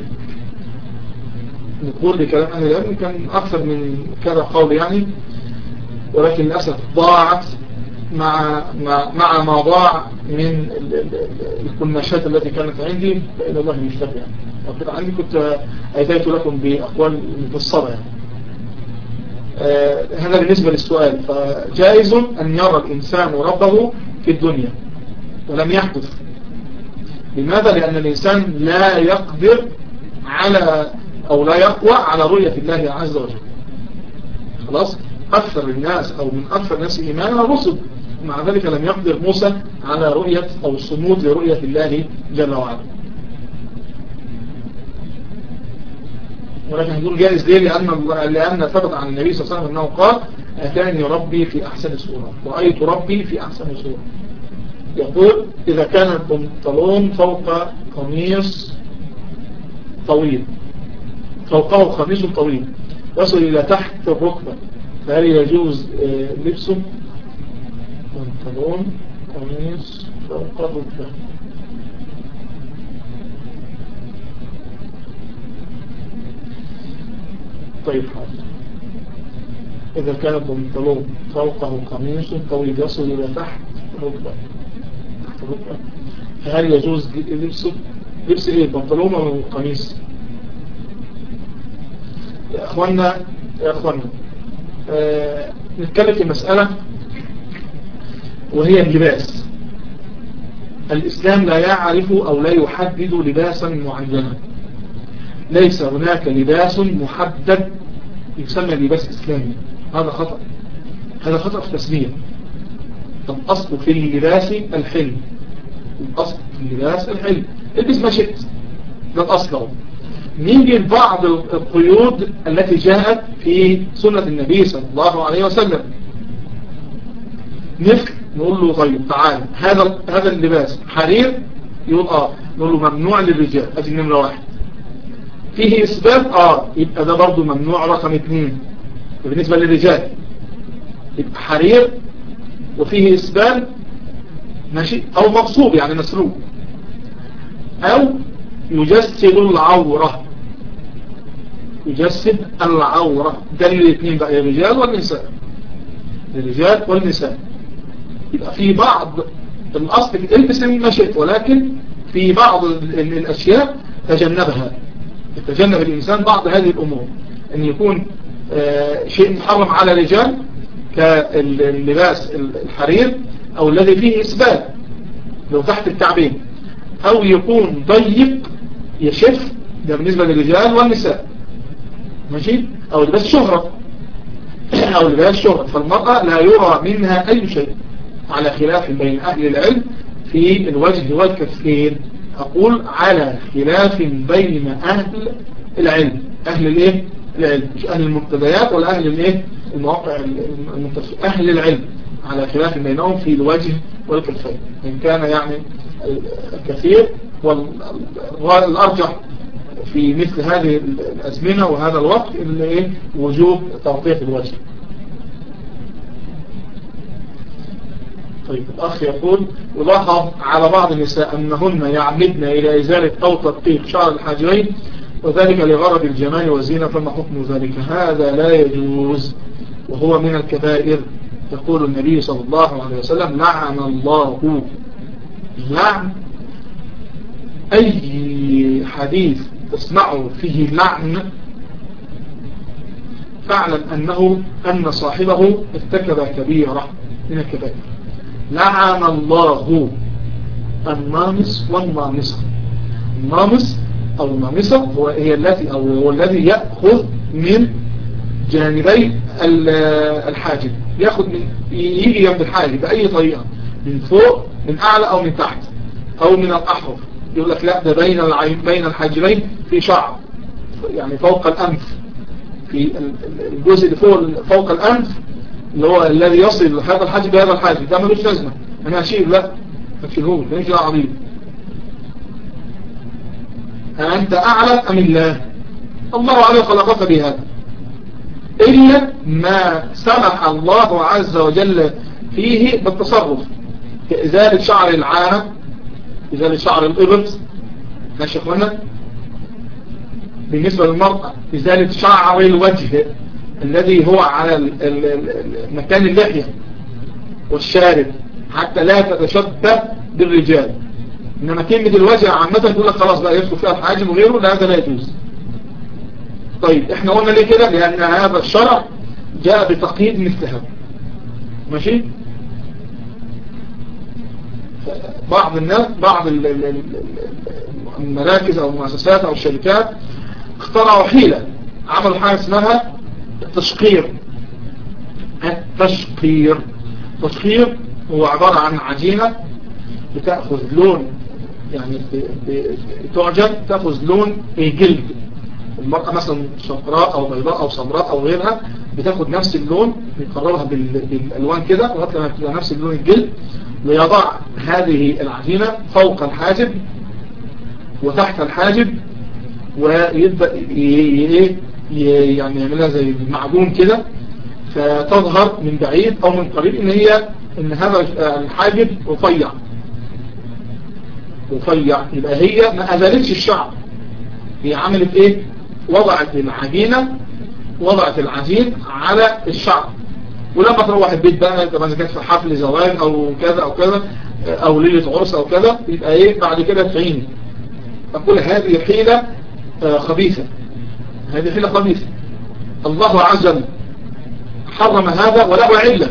نقول لكلام أهل العلم كان أكثر من كذا قول يعني، ولكن للأسف ضاعت مع ما ضاع من الكماشات التي كانت عندي، فإلى الله المشتبه يعني. وكده عندي كنت أتيت لكم بأقوال مفصلة يعني. هذا بالنسبة للسؤال. فجائز أن يرى الإنسان ربه في الدنيا ولم يحدث. لماذا؟ لأن الإنسان لا يقدر على أو لا يقوى على رؤية الله عز وجل. خلاص؟ أكثر الناس أو من أكثر الناس إيمانا الرسل، مع ذلك لم يقدر موسى على رؤية أو الصمود لرؤية الله جل وعلا. ولكن نقول جائز ليه؟ لأن ثبت عن النبي صلى الله عليه وسلم أنه قال أتاني ربي في أحسن صورة، رأيت ربي في أحسن صورة. يقول إذا كان البنطلون فوق قميص طويل، فوقه قميص طويل يصل إلى تحت الركبة، فهل يجوز لبسه؟ بنطلون قميص فوق الركبة. طيب حاضر. إذا كان البنطلون فوقه قميص طويل يصل إلى تحت الركبة، فهل يجوز لبسه؟ لبس إيه؟ البنطلون أو القميص؟ يا أخوانا نتكلم في مسألة وهي اللباس. الإسلام لا يعرف أو لا يحدد لباسا معينا، ليس هناك لباس محدد يسمى لباس إسلامي. هذا خطأ، هذا خطأ في التسمية. الأصل في اللباس الحلم، الأصل في اللباس الحلم، البس ما شئت، ده الأصل. نيجي لبعض القيود التي جاءت في سنة النبي صلى الله عليه وسلم، نقول له طيب تعال هذا اللباس حرير، يقول نقول له ممنوع للرجال، ادي نمرة 1. فيه إسباب يبقى ده برضو ممنوع رقم 2 بالنسبة للرجال، يبقى حرير وفيه إسباب ماشي، أو مغصوب يعني مسروق، أو يجسد العورة، يجسد العورة. ده الاثنين بقى، الرجال والنساء. للرجال والنساء. يبقى في بعض الأصل البس ما شئت، ولكن في بعض الأشياء يتجنب الإنسان بعض هذه الأمور، أن يكون شيء محرم على الرجال كاللباس الحرير أو الذي فيه إسبال لو تحت الكعبين، أو يكون ضيق يشف، ده بالنسبة للرجال والنساء ماشي، أو لباس شهرة فالمرأة لا يرى منها أي شيء، على خلاف بين أهل العلم في الوجه والكفين. أقول على خلاف بين أهل العلم، أهل العلم، مش أهل المبتديات ولا أهل المواقع أهل العلم، على خلاف بينهم في الوجه والكفين. إن كان يعني الكثير والأرجح في مثل هذه الأزمنة وهذا الوقت اللي وجوب تغطية الوجه. طيب الأخ يقول: يلاحظ على بعض النساء أنهن يعمدن إلى إزالة أو تدقيق شعر الحاجبين، وذلك لغرض الجمال والزينة، فما حكم ذلك؟ هذا لا يجوز وهو من الكبائر. يقول النبي صلى الله عليه وسلم: لعن الله، لعن أي حديث تسمعه فيه لعن فاعلم أن صاحبه ارتكب كبيرة من الكبائر. لعن الله النامص والنامصة. النامص أو النامصة هو الذي يأخذ من جانبي الحاجب، يأخذ يجي جنب الحاجب بأي طريقة، من فوق، من أعلى أو من تحت أو من الأحرف. يقول لك لا، ده بين الحاجبين في شعر، يعني فوق الأنف، في الجزء اللي فوق الأنف اللي هو الذي يصل هذا الحاجب بهذا الحاجب، ده ملوش لازمة، أنا أشيل، لا أشيلهوش، ده مش عظيم. أنت أعلم أم الله؟ الله عليه خلقك بهذا، إلا ما سمح الله عز وجل فيه بالتصرف، كإزالة شعر العانة، إزالة شعر الإبط، ماشي أخوانا. بالنسبة للمرأة إزالة شعر الوجه الذي هو على مكان اللحية والشارب حتى لا تتشبه بالرجال. إنما كلمة الوجه عامة تقول لك خلاص بقى يدخل فيها الحاجم وغيره، لا هذا لا يجوز. طيب احنا قلنا ليه كده؟ لأن هذا الشرع جاء بتقييد مثل هذا، ماشي. بعض الناس، بعض المراكز أو المؤسسات أو الشركات اخترعوا حيلة، عملوا حاجة اسمها التشقير. التشقير هو عبارة عن عجينة بتأخذ لون، يعني تعجن تأخذ لون جلد المرأة، مثلا شقراء أو بيضاء أو سمراء أو غيرها، بتاخد نفس اللون، بيقررها بالألوان كده لغاية لما تبقى نفس اللون الجلد، ويضع هذه العجينة فوق الحاجب وتحت الحاجب، ويبدأ يعني يعملها زي المعجون كده، فتظهر من بعيد أو من قريب إن هذا الحاجب رفيع. يبقى هي ما أزالتش الشعر، هي عملت إيه؟ وضعت العجين على الشعر. ولما تروح البيت بقى، طبعا إذا كانت في حفل زواج أو كذا أو كذا أو ليلة عرس أو كذا، يبقى إيه بعد كده تعين. أقول هذه حيلة خبيثة، هذه حيلة خبيثة. الله عز وجل حرم هذا وله علة،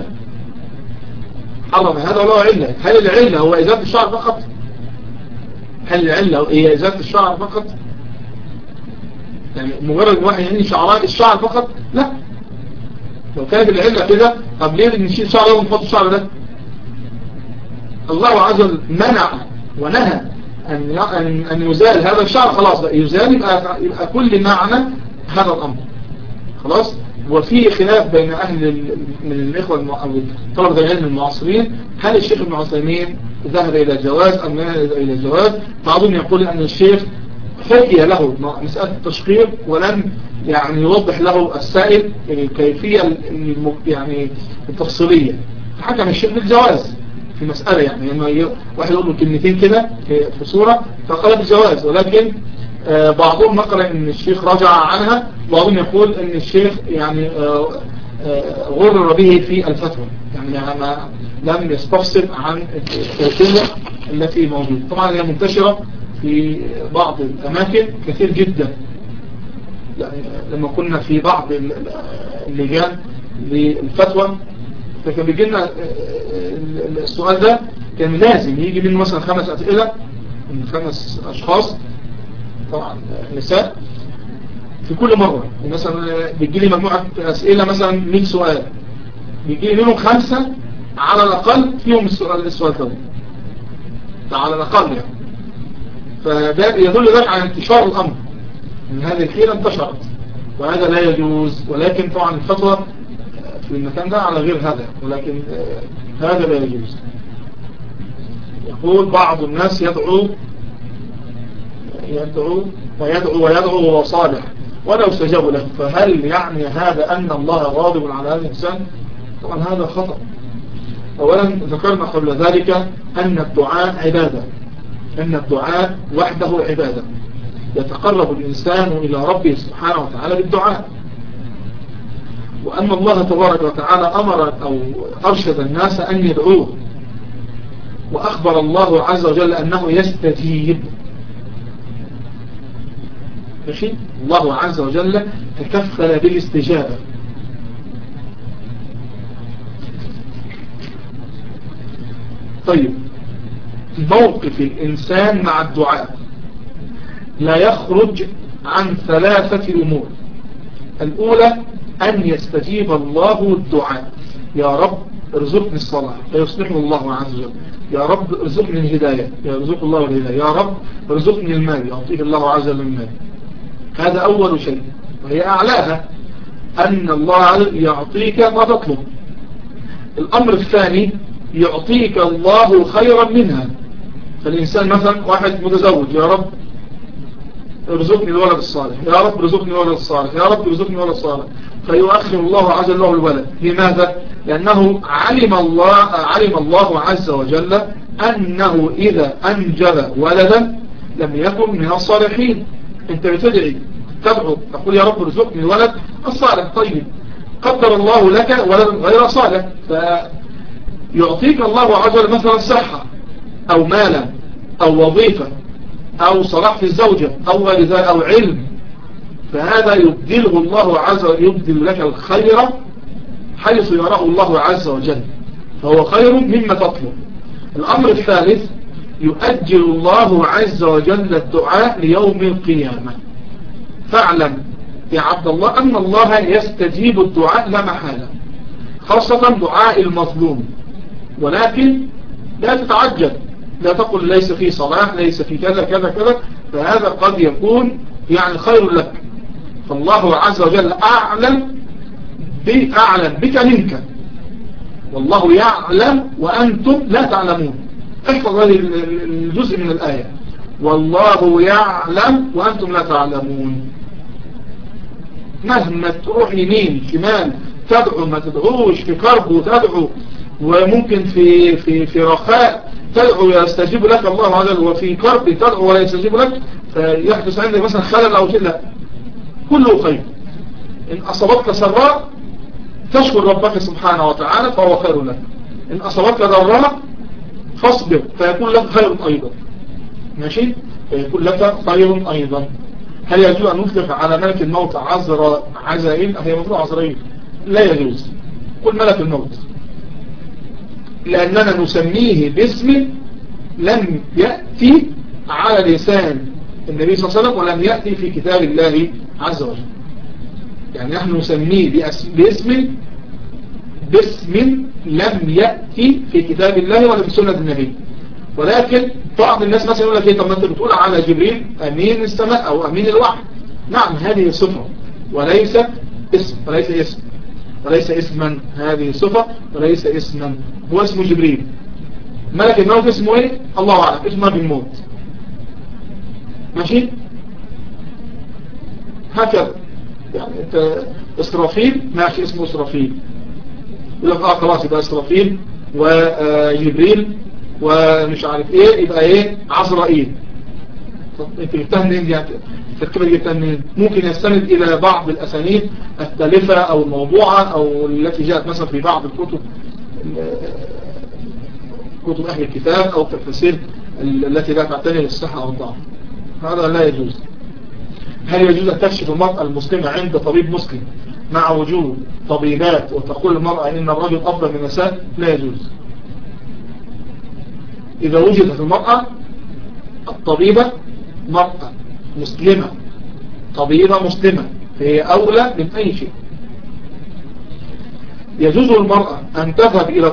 هل العلة هو إزالة الشعر فقط؟ هل العلة هي إزالة الشعر فقط؟ يعني مجرد واحد يعني شعرات الشعر فقط؟ لا. لو كانت العلة كده، طب ليه نشيل شعر ده ونحط الشعر ده؟ الله عز وجل منع ونهى أن يزال هذا الشعر، خلاص بقى يزال، يبقى كل معنى هذا الأمر خلاص. وفي خلاف بين أهل من الإخوة أو طلبة العلم المعاصرين، هل الشيخ ابن عثيمين ذهب إلى الجواز أم لا إلى الجواز؟ بعضهم يقول أن الشيخ حكي له مسألة التشقير ولم يعني يوضح له السائل الكيفية يعني التفصيلية، فحكم الشيخ بالجواز في مسألة، يعني لما واحد يقول له كلمتين كده في صورة فقال بالجواز. ولكن بعضهم نقل ان الشيخ رجع عنها، بعضهم يقول ان الشيخ يعني غرر به في الفتوى، يعني ما لم يستفسر عن الكيفية التي موجودة. طبعا هي منتشرة في بعض الأماكن كثير جدا، يعني لما كنا في بعض اللجان للفتوى فكان بيجي لنا السؤال ده، كان لازم يجي منه مثلا 5 أسئلة من 5 أشخاص، طبعا نساء، في كل مرة. مثلا بيجي لي مجموعة أسئلة مثلا 100 سؤال، بيجي لي منهم 5 على الأقل فيهم السؤال ده على الأقل يعني. فده يدل ذلك على انتشار الأمر، من هذه الحيلة انتشرت، وهذا لا يجوز. ولكن طبعا الفتوى في المكان ده على غير هذا، ولكن هذا لا يجوز. يقول بعض الناس يدعو ويدعو وهو صالح ولو استجابوا له، فهل يعني هذا أن الله غاضب على هذا الإنسان؟ طبعا هذا خطأ. أولا ذكرنا قبل ذلك أن الدعاء عبادة، أن الدعاء وحده عبادة، يتقرب الإنسان إلى ربه سبحانه وتعالى بالدعاء. وأن الله تبارك وتعالى أمر أو أرشد الناس أن يدعوه، وأخبر الله عز وجل أنه يستجيب. ماشي؟ الله عز وجل تكفل بالاستجابة. طيب، موقف الإنسان مع الدعاء لا يخرج عن 3 أمور. الأولى أن يستجيب الله الدعاء، يا رب ارزقني الصلاة فيصلحه الله عز وجل، يا رب ارزقني الهداية يرزق الله الهداية، يا رب ارزقني المال يعطيه الله عز وجل المال. هذا أول شيء، وهي أعلاها أن الله يعطيك ما تطلب. الأمر الثاني يعطيك الله خيرا منها. فالإنسان مثلا واحد متزوج، يا رب ارزقني الولد الصالح، يا رب ارزقني الولد الصالح، يا رب ارزقني الولد الصالح، فيؤخر الله عز وجل له الولد. لماذا؟ لأنه علم الله عز وجل أنه إذا أنجب ولدا لم يكن من الصالحين. انت بتدعي تدعو تقول يا رب ارزقني الولد الصالح، طيب قدر الله لك ولدا غير صالح، فيعطيك الله عز وجل مثلا صحة أو مالا أو وظيفة أو صلاح في الزوجة أو غير ذلك أو علم، فهذا يبدله الله عز وجل، يبدل لك الخير حيث يراه الله عز وجل، فهو خير مما تطلب. الأمر الثالث يؤجل الله عز وجل الدعاء ليوم القيامة. فاعلم يا عبد الله أن الله يستجيب الدعاء لا محالة، خاصة دعاء المظلوم. ولكن لا تتعجل، لا تقل ليس فيه صلاح، ليس فيه كذا كذا كذا، فهذا قد يكون يعني خير لك. فالله عز وجل أعلم بك منك، والله يعلم وأنتم لا تعلمون. احفظ هذه الجزء من الآية، والله يعلم وأنتم لا تعلمون. مهما تروح يمين شمال تدعو، ما تدعوش في كرب وتدعو، وممكن في رخاء تدعو يستجيب لك الله عز وجل، وفي كرب تدعو ولا يستجيب لك، فيحدث عندك مثلا خلل أو شيء. لا، كله خير. إن أصابتك سراء تشكر ربك سبحانه وتعالى فهو خير لك، إن أصابتك ضراء فاصبر فيكون لك خير أيضا. ماشي؟ فيكون لك خير أيضا. هل يجوز أن نطلق على ملك الموت عزائيل؟ هي مطلق عزرائيل، لا يجوز. قل ملك الموت، لأننا نسميه باسم لم يأتي على لسان النبي صلى الله عليه وسلم ولم يأتي في كتاب الله عز وجل. يعني نحن نسميه باسم لم يأتي في كتاب الله ولا في سنة النبي. ولكن بعض الناس مثلا يقول لك ايه، طب ما انت بتقول على جبريل امين السماء او امين الوحي. نعم، هذه صفة وليس اسم، وليس اسما. هذه صفة وليس اسما. هو اسمه جبريل. ملك الموت اسمه ايه؟ الله اعلم، اسمه ملك الموت. ماشي؟ هكذا يعني انت إسرافيل ماشي، اسمه إسرافيل، يقول لك خلاص يبقى إسرافيل وجبريل ومش عارف ايه، يبقى ايه؟ عزرائيل. طب انت جبتها منين دي؟ التركيبة دي جبتها منين؟ ممكن يستند الى بعض الاسانيد التالفة او الموضوعة او التي جاءت مثلا في بعض الكتب، كتب اهل الكتاب او التفاسير التي لا تعتني بالصحة او الضعف. هذا لا يجوز. هل يجوز ان تكشف المرأة المسلمة عند طبيب مسلم مع وجود طبيبات وتقول المرأة ان الرجل افضل من النساء؟ لا يجوز. اذا وجدت المرأة الطبيبة مرأة مسلمة، طبيبة مسلمة، فهي أولى من أي شيء. يجوز المرأة أن تذهب إلى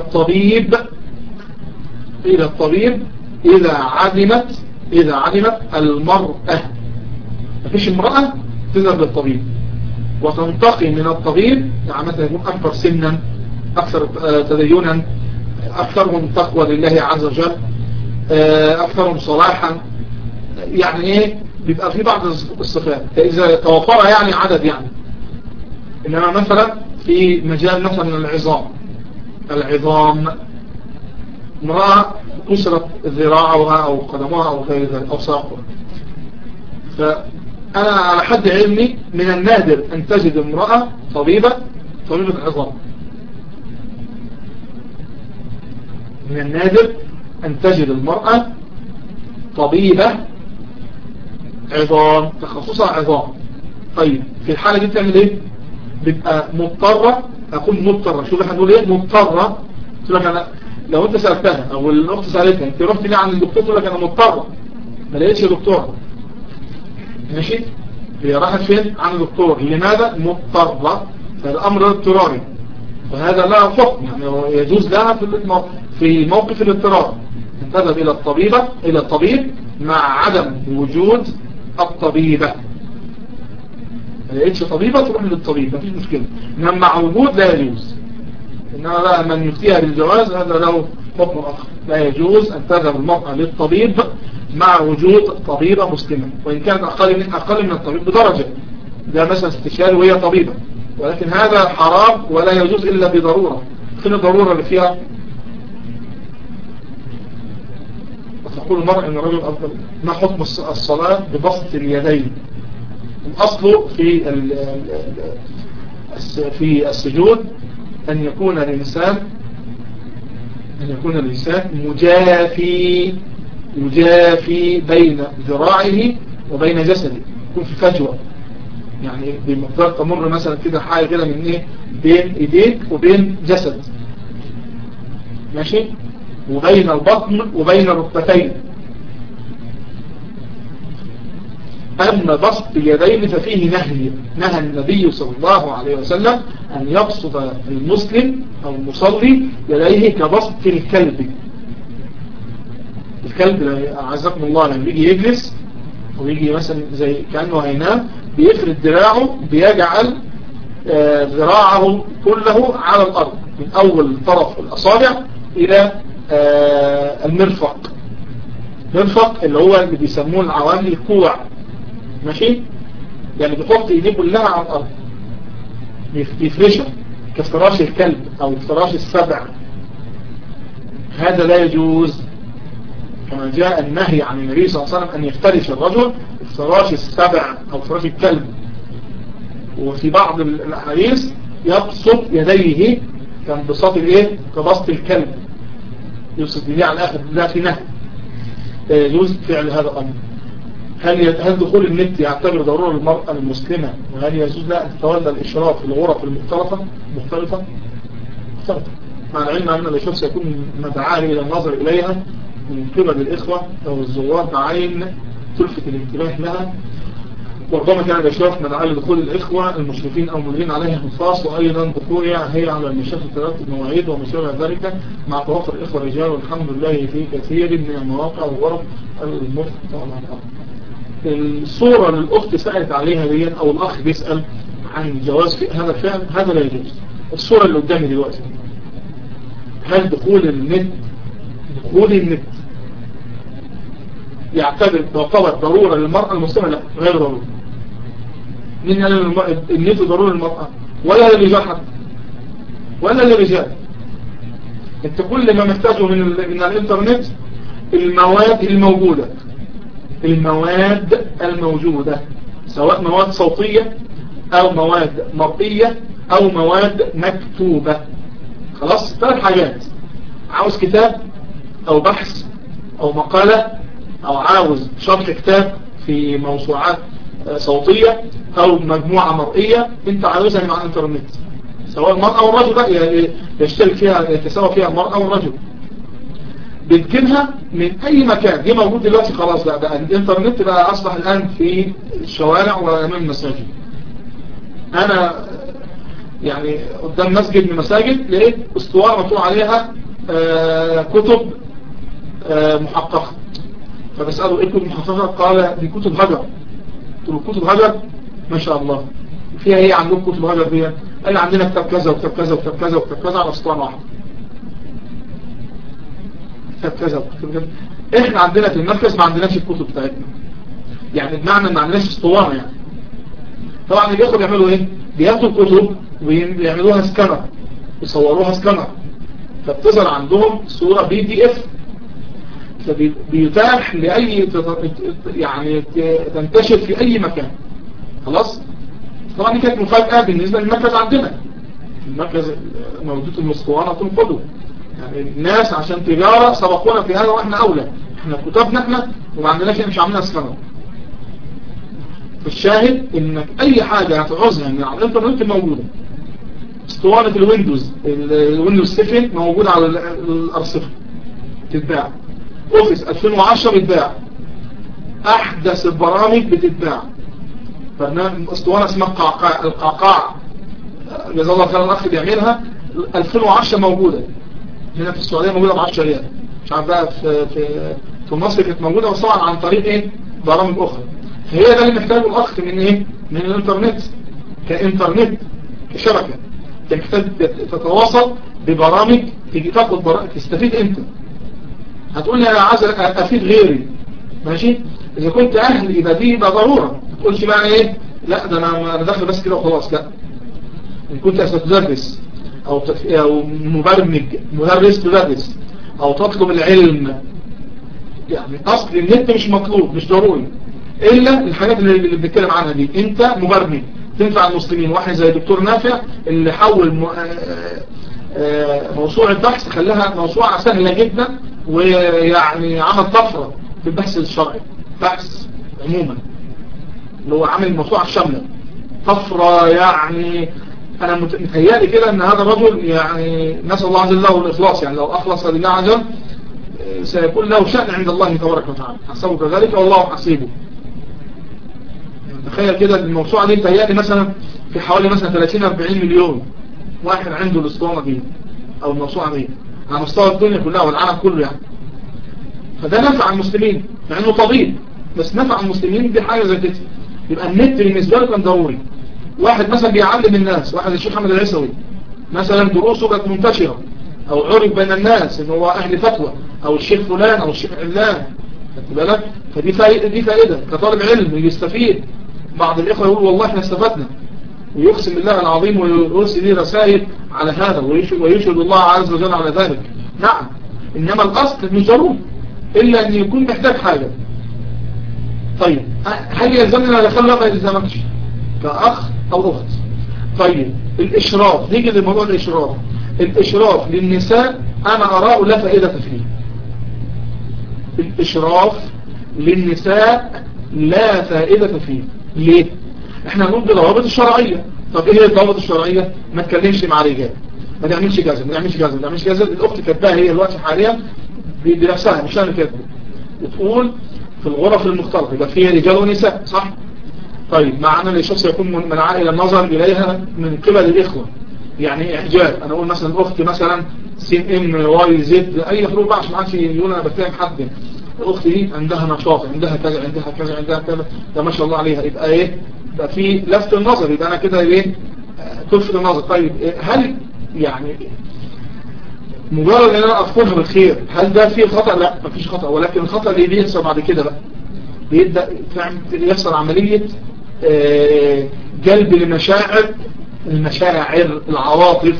الطبيب إذا علمت المرأة. مفيش امرأة تذهب للطبيب وتنتقي من الطبيب، يعني مثلا يكون أكثر سنا، أكثر تدينا، أكثرهم تقوى لله عز وجل، أكثرهم صلاحا، يعني ايه، بيبقى في بعض الصفات إذا توفر يعني عدد يعني. إنما مثلا في مجال مثلا العظام امرأة كسرت ذراعها أو قدمها أو غير ذلك أو ساقها، فأنا على حد علمي من النادر أن تجد امرأة طبيبة عظام. من النادر أن تجد المرأة طبيبة عظام، تخصصها عظام. طيب في الحالة دي تعمل ايه؟ بتبقى مضطرة، اقول مضطرة، شو احنا نقول ايه؟ مضطرة. تقول لك انا لو انت سألتها او الاخت سألتها انت رحت ليه عن الدكتور؟ تقول لك انا مضطرة، ما لقيتش دكتور. ماشي، هي راحت فين؟ عن الدكتور. لماذا؟ مضطرة، فالامر اضطراري، فهذا لا حكم، يعني يجوز لها في موقف الاضطرار ان تذهب الى الطبيب مع عدم وجود الطبيبة. ما لقيتش طبيبة تروح للطبيب، مفيش مشكلة. انما مع وجود لا يجوز. انما لا، من يفتيها بالجواز هذا له حكم اخر. لا يجوز ان تذهب المرأة للطبيب مع وجود طبيبة مسلمة، وان كانت اقل من الطبيب بدرجة، ده مثلا استشاري وهي طبيبة، ولكن هذا حرام ولا يجوز الا بضرورة. فين الضرورة اللي فيها؟ تقول المرأة ان الرجل افضل. ما حكم الصلاة ببسط اليدين؟ الاصل في السجود ان يكون الانسان مجافي بين ذراعه وبين جسده، يكون في فجوة، يعني بمقدار تمر مثلا كده حاجة كده من ايه بين ايديك وبين جسد، ماشي، وبين البطن وبين الركبتين. أما بسط اليدين ففيه نهى النبي صلى الله عليه وسلم أن يبسط المسلم أو المصلي يديه كبسط الكلب. الكلب أعزكم الله لما يجي يجلس ويجي مثلا زي كأنه هينام، بيفرد دراعه، بيجعل ذراعه كله على الأرض من أول طرف الأصابع إلى المرفق اللي هو اللي بيسموه العوامل الكوع، ماشي، يعني بيحط ايديه كلها على الارض، بيفرشها كافتراش الكلب او افتراش السبع. هذا لا يجوز، كما جاء النهي عن النبي صلى الله عليه وسلم ان يفترش الرجل افتراش السبع او افتراش الكلب. وفي بعض الاحاديث يبسط يديه كانبساط الايه، كبسط الكلب، يبسط يديه على الاخر. لا، في نهي، لا يجوز فعل هذا الامر. هل دخول النت يعتبر ضرورة للمرأة المسلمة؟ وهل يجوز لها أن تتولى الإشراف في الغرف مختلطة؟ مع العلم أن الإشراف سيكون مدعاة إلى النظر إليها من قبل الإخوة أو الزوار بعين تلفت الانتباه لها، وربما كان الإشراف مدعاة لدخول الإخوة المشرفين أو مديرين عليها الخاص، وأيضا دخولها هي على المشاف الثلاث المواعيد ومشابه ذلك مع توفر الإخوة الرجال، والحمد لله في كثير من المواقع والغرف المختلطة. الصورة اللي الأخت سألت عليها دي أو الأخ بيسأل عن جواز هذا الفعل، هذا لا يجوز. الصورة اللي قدامي دلوقتي، هل دخول النت يعتبر ضرورة للمرأة المسلمة؟ لا، غير ضرورة. مين قال النت ضرورة للمرأة؟ ولا للرجال حتى، ولا للرجال. انت كل ما محتاجه من الانترنت المواد الموجودة، المواد الموجودة، سواء مواد صوتية او مواد مرئية او مواد مكتوبة. خلاص 3 حاجات: عاوز كتاب او بحث او مقالة، او عاوز شرح كتاب في موسوعات صوتية او مجموعة مرئية انت عاوزها من على الانترنت، سواء المرأة او الرجل بقى يشترك فيها، يتساوى فيها المرأة او الرجل، بتجيبها من اي مكان. دي موجود دلوقتي خلاص، بقى الانترنت بقى اصبح الان في الشوارع وامام المساجد. انا يعني قدام مسجد من المساجد لقيت اسطوانة مطلوع عليها كتب محققة، فبسأله ايه كتب محققة؟ قال دي كتب هجر. قلت له كتب هجر؟ ما شاء الله، فيها ايه عندكم كتب هجر فيها؟ قال عندنا كتاب كذا وكتاب كذا وكتاب كذا وكتاب كذا على اسطوانة واحدة. كتاب كذا وكتاب كذا. احنا عندنا في المركز ما عندناش الكتب بتاعتنا، يعني بمعنى ما عندناش اسطوانة يعني. طبعا اللي بياخد يعملوا ايه؟ بياخدوا الكتب ويعملوها سكانر، يصوروها سكانر، فبتظهر عندهم صورة PDF، فبيتاح لأي يعني تنتشر في أي مكان. خلاص. طبعا دي كانت مفاجأة بالنسبة للمركز عندنا. المركز موجود الاسطوانة تنقضه، يعني الناس عشان تجارة سبقونا في هذا واحنا أولى. احنا كتبنا احنا وما عندناش، مش عاملينها سكانر. الشاهد انك اي حاجة هتعوزها من على الانترنت موجودة. اسطوانة الويندوز 7 موجودة على الارصفة تتباع. اوفيس 2010 بتتباع. احدث البرامج بتتباع. برنامج اسطوانة اسمها القعقاع، جزا الله خير الاخ بيعملها، 2010 موجودة هنا في السعودية، موجودة ب10 ريال. مش عارف بقى في مصر كانت موجودة، بس طبعا عن طريق ايه؟ برامج اخرى. هي ده اللي محتاجه الاخ من ايه؟ من الانترنت، كانترنت، كشبكة. انت محتاج تتواصل ببرامج، تيجي تاخد برامج تستفيد انت. هتقول لي انا عايز افيد غيري، ماشي؟ اذا كنت اهلي يبقى دي يبقى ضرورة. ما تقولش بقى ايه؟ لا ده انا داخل بس كده وخلاص. لا، ان كنت ستدرس او مبرمج، مدرس تدرس، او تطلب العلم، يعني اصل النت مش مطلوب، مش ضروري، الا الحاجات اللي بنتكلم عنها دي. انت مبرمج تنفع المسلمين، واحد زي دكتور نافع اللي حول موسوعة البحث خلاها موسوعة سهلة جدا، ويعني عمل طفرة في البحث الشرعي، بحث عموما اللي هو عامل موسوعة شاملة، طفرة. يعني انا متهيألي كده ان هذا الرجل يعني نسأل الله عز وجل الإخلاص، يعني لو أخلص لله عز وجل سيكون له شأن عند الله تبارك وتعالى، حسبه كذلك والله حسيبه. تخيل كده الموسوعة دي تهيألي مثلا في حوالي مثلا 30-40 مليون واحد عنده الاسطوانة دي او الموسوعة دي على مستوى الدنيا كلها والعالم كله يعني. فده نفع المسلمين، مع انه طبيب بس نفع المسلمين بحاجة زي كده. يبقى النت بالنسبة له كان ضروري. واحد مثلا بيعلم الناس، واحد الشيخ محمد العيسوي مثلا دروسه كانت منتشرة او عرف بين الناس ان هو اهل فتوى، او الشيخ فلان او الشيخ علان، خدت بالك؟ فدي فائدة كطالب علم يستفيد. بعض الإخوة يقول والله احنا استفدنا، ويقسم بالله العظيم ويرسل لي رسائل على هذا، ويشهد الله عز وجل على ذلك. نعم، إنما الأصل مش ضروري إلا أن يكون محتاج حاجة. طيب هل يلزمنا ندخلها؟ ما يلزمكش كأخ أو أخت. طيب الإشراف، نيجي لموضوع الإشراف. الإشراف للنساء أنا أراه لا فائدة فيه. الإشراف للنساء لا فائدة فيه. ليه؟ احنا نقول بالضوابط الشرعية. طب ايه هي الضوابط الشرعية؟ ما تكلمش مع رجال، ما تعملش كذا، ما تعملش كذا، ما تعملش كذا. الاخت كاتباها هي الوقت حاليا بنفسها، مش انا كاتبه. بتقول في الغرف المختلطة يبقى فيها رجال ونساء، صح؟ طيب معنى ان الشخص يكون منعا الى النظر اليها من قبل الاخوة، يعني احجاب. انا اقول مثلا الاخت مثلا SMYZ اي حروف بقى عشان ما حدش يقول انا بتكلم حد. الاخت دي عندها نشاط، عندها كذا، عندها كذا، عندها كذا، ده ما شاء الله عليها. يبقى ايه؟ يبقى في لفت النظر، يبقى انا كده ايه؟ تلفت النظر. طيب هل يعني مجرد ان انا اذكرها بالخير هل ده فيه خطأ؟ لا، مفيش خطأ. ولكن الخطأ اللي بيحصل بعد كده بقى بيبدأ يحصل عملية جلب المشاعر، العواطف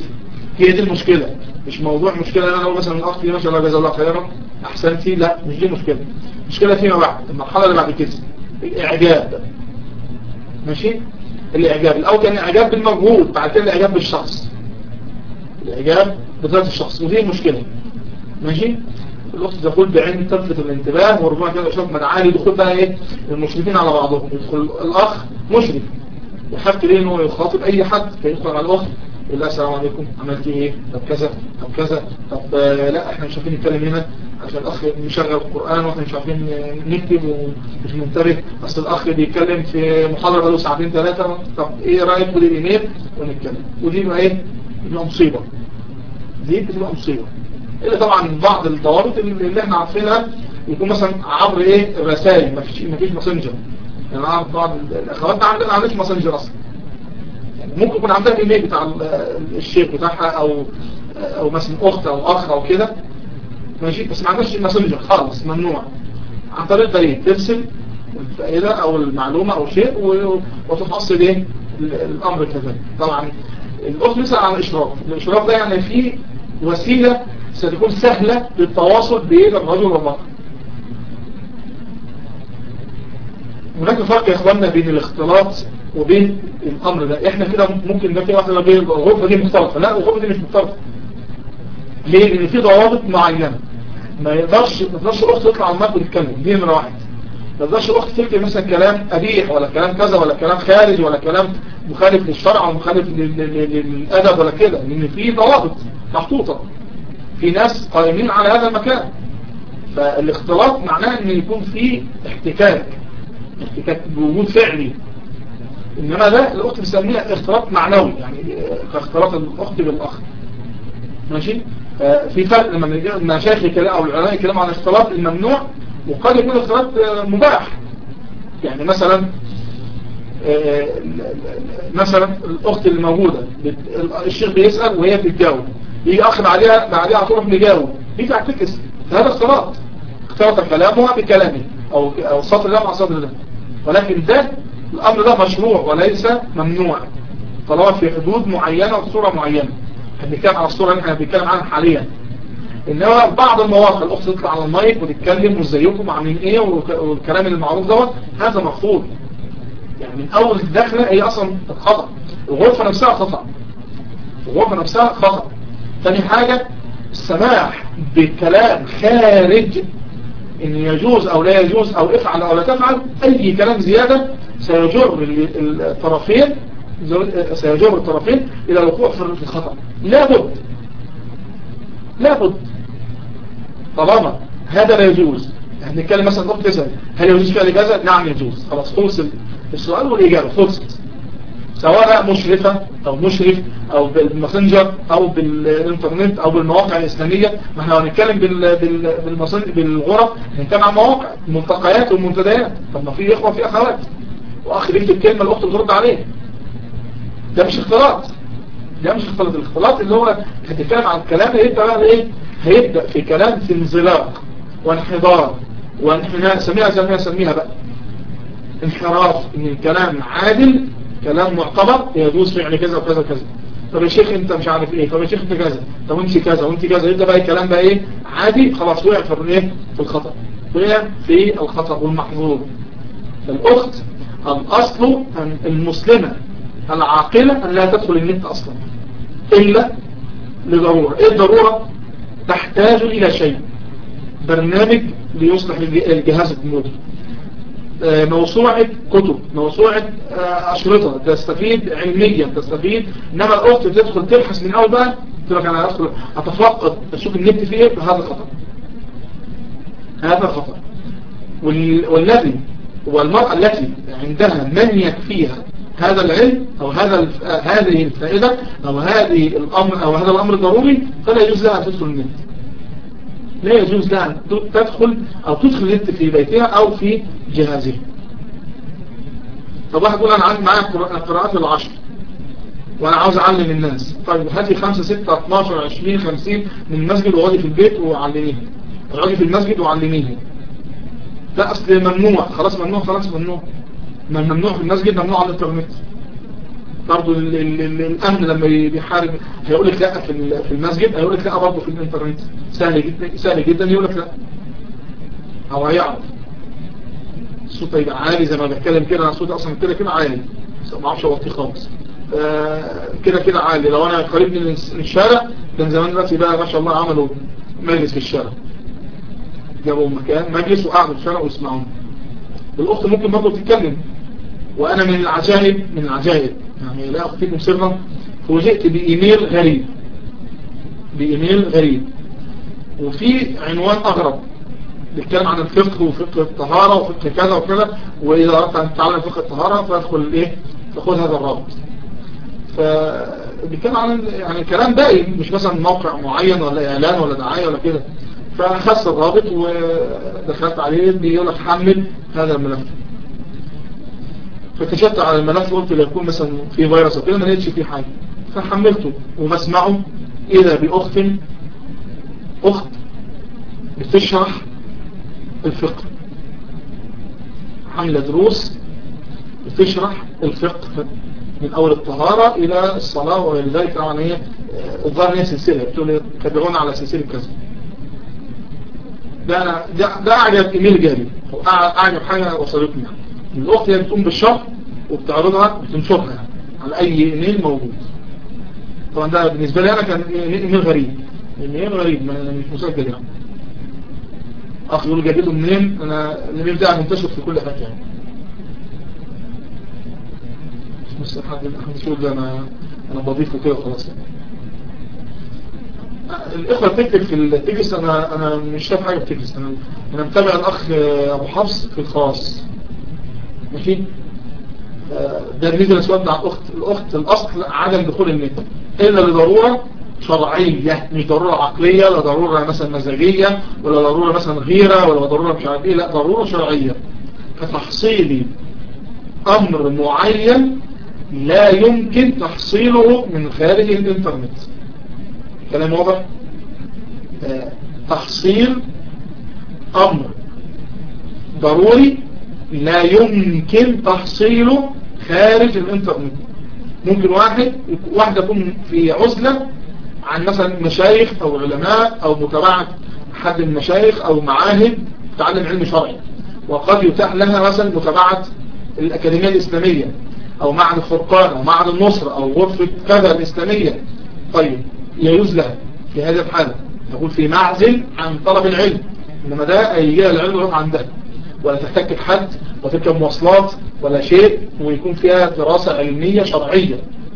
هي دي المشكلة، مش موضوع مشكلة أنا لو مثلا الأخ دي ما شاء الله جزا الله خيرا أحسنتي، لا مش دي مشكلة. مشكلة فيما بعد، المرحلة اللي بعد كده الإعجاب. ماشي، الإعجاب الأول كان الإعجاب بالمجهود، بعد كده الإعجاب بالشخص، الإعجاب بذات الشخص، ودي المشكلة. ماشي، الأخت تقول بعين تلفت الانتباه، وربما كان أشوف مدعالي دخول بقى إيه المشرفين على بعضهم. يدخل الأخ مشرف يحب ليه إنه يخاطب أي حد، فيدخل على الأخت يقول لها السلام عليكم، عملت إيه؟ طب كذا طب كذا، طب لا إحنا مش عارفين نتكلم هنا عشان الأخ مشغل القرآن وإحنا مش عارفين نكتب ومش منتبه، أصل الأخ بيتكلم في محاضرة له ساعتين ثلاثة، طب إيه رأيك خد الإيميل ونتكلم، ودي بقى إيه؟ بتبقى مصيبة، دي بتبقى مصيبة. إلا طبعا بعض الضوابط اللي احنا عارفينها يكون مثلا عبر ايه الرسائل، مفيش ماسنجر. يعني اعرف بعض الاخوات ما عندهاش ماسنجر اصلا، يعني ممكن يكون عندها الايميل بتاع الشيخ بتاعها او مثلا اخت او اخ او كده، ماشي، بس ما عندهاش ماسنجر خالص، ممنوع. عن طريق بريد ترسل الفائده او المعلومه او شيء وتفصل ايه الامر كذلك. طبعا الاخت مثلا عن الاشراف ده يعني في وسيله ستكون سهلة للتواصل بين الرجل والمرأة. هناك فرق يا اخواننا بين الاختلاط وبين الامر ده. احنا كده ممكن ده في واحدة بين الغرفة دي مختلطة، لا الغرفة دي مش مختلطة. ليه؟ لان في ضوابط معينة ما يقدرش الاخت تطلع على المايك وتتكلم، دي نمرة واحد. ما يقدرش الاخت تكتب مثلا كلام قبيح ولا كلام كذا ولا كلام خارج ولا كلام مخالف للشرع ومخالف للادب ولا كده، لان في ضوابط محطوطة، في ناس قائمين على هذا المكان. فالاختلاط معناه ان يكون في احتكاك بوجود فعلي، انما ده الاخت بنسميها اختلاط معنوي، يعني كاختلاط الاخت بالاخ. ماشي، في فرق لما المشايخ او العلماء يتكلموا عن الاختلاط الممنوع، وقد يكون الاختلاط مباح. يعني مثلا الاخت اللي موجوده الشيخ بيسال وهي بتجاوب، يجي اخر بعدها تروح نجاوب، دي تعتكس، هذا اختلاط، اختلط كلامها بكلامه او سطر ده مع سطر ده. ولكن ده الامر ده مشروع وليس ممنوع طالما في حدود معينه وصوره معينه. احنا بنتكلم على الصوره اللي احنا بنتكلم عنها حاليا. انما بعض المواقع الاخت تطلع على المايك وتتكلم وازيكم عاملين ايه والكلام المعروف دوت، هذا مرفوض. يعني من اول الدخله هي اصلا خطا، الغرفه نفسها خطا، الغرفه نفسها خطا. ثاني حاجة السماح بكلام خارج ان يجوز او لا يجوز او افعل او لا تفعل، اي كلام زيادة سيجر الطرفين الى الوقوع في الخطأ. لابد طالما هذا لا يجوز. احنا نتكلم مثلا ضبط تسأل هل يجوز فعل كذا؟ نعم يجوز، خلاص خلص السؤال والإجابة خلصت، سواء مشرفة او مشرف او بالماسنجر او بالانترنت او بالمواقع الاسلامية. ما احنا هنتكلم بالغرف، هنتكلم عن مواقع الملتقيات والمنتديات. طب ما في اخوة في اخوات، واخ بيكتب كلمة الاخت ترد عليه، ده مش اختلاط. الاختلاط اللي هو هتتكلم عن الكلام هيبدأ بقى ايه؟ هيبدأ في كلام في انزلاق وانحدار وانحناء، سميها بقى انحراف، ان الكلام عادل، كلام معتبر، يجوز فعل كذا وكذا وكذا. طب يا شيخ انت مش عارف ايه، طب يا شيخ انت كذا، طب انت كذا وانت كذا، يبدا بقى الكلام بقى ايه عادي، خلاص وقع في ايه في الخطأ، وقع في الخطأ والمحظور. الاخت الاصل المسلمة العاقلة ان لا تدخل النت اصلا الا لضرورة. ايه الضرورة؟ تحتاج الى شيء، برنامج ليصلح الجهاز الكمبيوتر، موسوعة كتب، موسوعة أشرطة تستفيد علميا، تستفيد. إنما الأخت تدخل تبحث من أول بقى تقول لك أنا أدخل أتفقد أشوف النت فيه إيه، هذا خطأ. والذي والمرأة التي عندها من يكفيها هذا العلم أو هذه الفائدة أو هذه الأمر أو هذا الأمر الضروري، فلا يجوز لها أن تدخل النت، لا يجوز لها أن تدخل النت في بيتها أو في جهازها. طب واحد يقول أنا عندي معايا قراءات العشر وأنا عاوز أعلم الناس، طيب هاتي 5 6 12 20 50 من المسجد وغادي في البيت وعلميه، غادي في المسجد وعلميه. لا أصل ممنوع، خلاص ممنوع، خلاص ممنوع، ممنوع في المسجد، ممنوع على الانترنت. برضه الامن لما بيحارب هيقول لك لا في المسجد، هيقول لك لا برضه في الانترنت. سهل جدا سهل جدا يقول لك لا، او هيعرف الصوت هيبقى عالي زي ما بتكلم كده. انا صوتي اصلا كده عالي، ما اعرفش اوطيه خالص، كده عالي. لو انا قريب من الشارع كان زمان دلوقتي بقى ما شاء الله عملوا مجلس في الشارع، جابوا مكان مجلس وقعدوا في الشارع ويسمعون. الاخت ممكن برضه تتكلم. وانا من العجائب يعني لا اخفيكم سرا، فوجئت بايميل غريب وفي عنوان اغرب بيتكلم عن الفقه وفقه الطهارة وفقه كذا وكذا، واذا اردت ان تتعلم فقه الطهارة فادخل تاخذ هذا الرابط. فبيتكلم عن يعني كلام باين، مش مثلا موقع معين ولا اعلان ولا دعاية ولا كده. فاخذت الرابط ودخلت عليه، بيقول لك حمل هذا الملف. فكشفت على الملف وقلت ليكون مثلا في فيروس وكده، ما لقيتش فيه حاجة. فحملته وبسمعه إذا أخت بتشرح الفقه، حملة دروس بتشرح الفقه من أول الطهارة إلى الصلاة وإلى ذلك. طبعا هي الظاهر هي سلسلة، بتقول تابعونا على سلسلة كذا. ده أعجب إيميل جالي، أعجب حاجة وصلتني. الأخت هي بتقوم بالشرح وبتعرضها بتنشرها يعني على أي إيميل موجود. طبعا ده بالنسبة لي أنا كان إيميل غريب، مش مسجل يعني. أخي يقول جديده منين؟ أنا الإيميل ده منتشر في كل حاجة يعني. مش مثل حد يقول ده أنا بضيفه كده خلاص يعني. الإخوة بتكتب في التكست، أنا مش شايف حاجة بتكست. أنا متابع الأخ أبو حفص في الخاص، ماشي. ده بالنسبة للسؤال بتاع الأخت الأصل عدم دخول النت إلا لضرورة شرعية، مش ضرورة عقلية، ولا ضرورة مثلا مزاجية، ولا ضرورة مثلا غيرة، ولا ضرورة مش عارف ايه، لا ضرورة شرعية كتحصيل أمر معين لا يمكن تحصيله من خارج الإنترنت. كلام واضح؟ تحصيل أمر ضروري لا يمكن تحصيله خارج الإنترنت. ممكن واحدة تكون في عزلة عن مثلا مشايخ أو علماء أو متابعة حد من المشايخ أو معاهد تعلم علم شرعي، وقد يتاح لها مثلا متابعة الأكاديمية الإسلامية أو معهد الفرقان أو معهد النصر أو غرفة كذا الإسلامية. طيب يجوز لها في هذه الحالة تقول في معزل عن طلب العلم، إنما ده يجي العلم يروح عندها، ولا تحتك بحد وتركب مواصلات ولا شيء، ويكون فيها دراسة علمية شرعية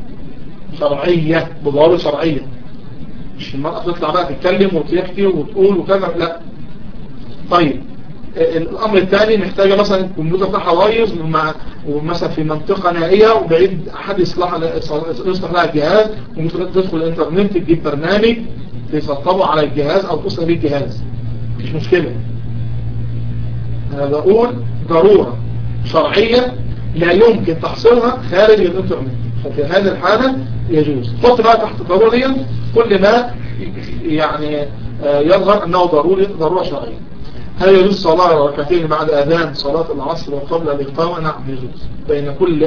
بضوابط شرعية. مش المرأة تطلع بقى تتكلم وتحكي وتقول وكذا، لا. طيب الأمر الثاني محتاجة مثلا الكمبيوتر بتاعها وايز ومثلا في منطقة نائية وبعيد أحد يصلح لها الجهاز، وممكن تدخل الإنترنت تجيب برنامج تسطبه على الجهاز أو تصل بيه الجهاز، مش مشكلة. أنا بقول ضرورة شرعية لا يمكن تحصيلها خارج الإنترنت، ففي هذه الحالة يجوز. حط بقى تحت ضروريا كل ما يعني يظهر أنه ضرورة شرعية. هل يجوز صلاة ركعتين بعد أذان صلاة العصر وقبل الإقامة؟ نعم يجوز. بين كل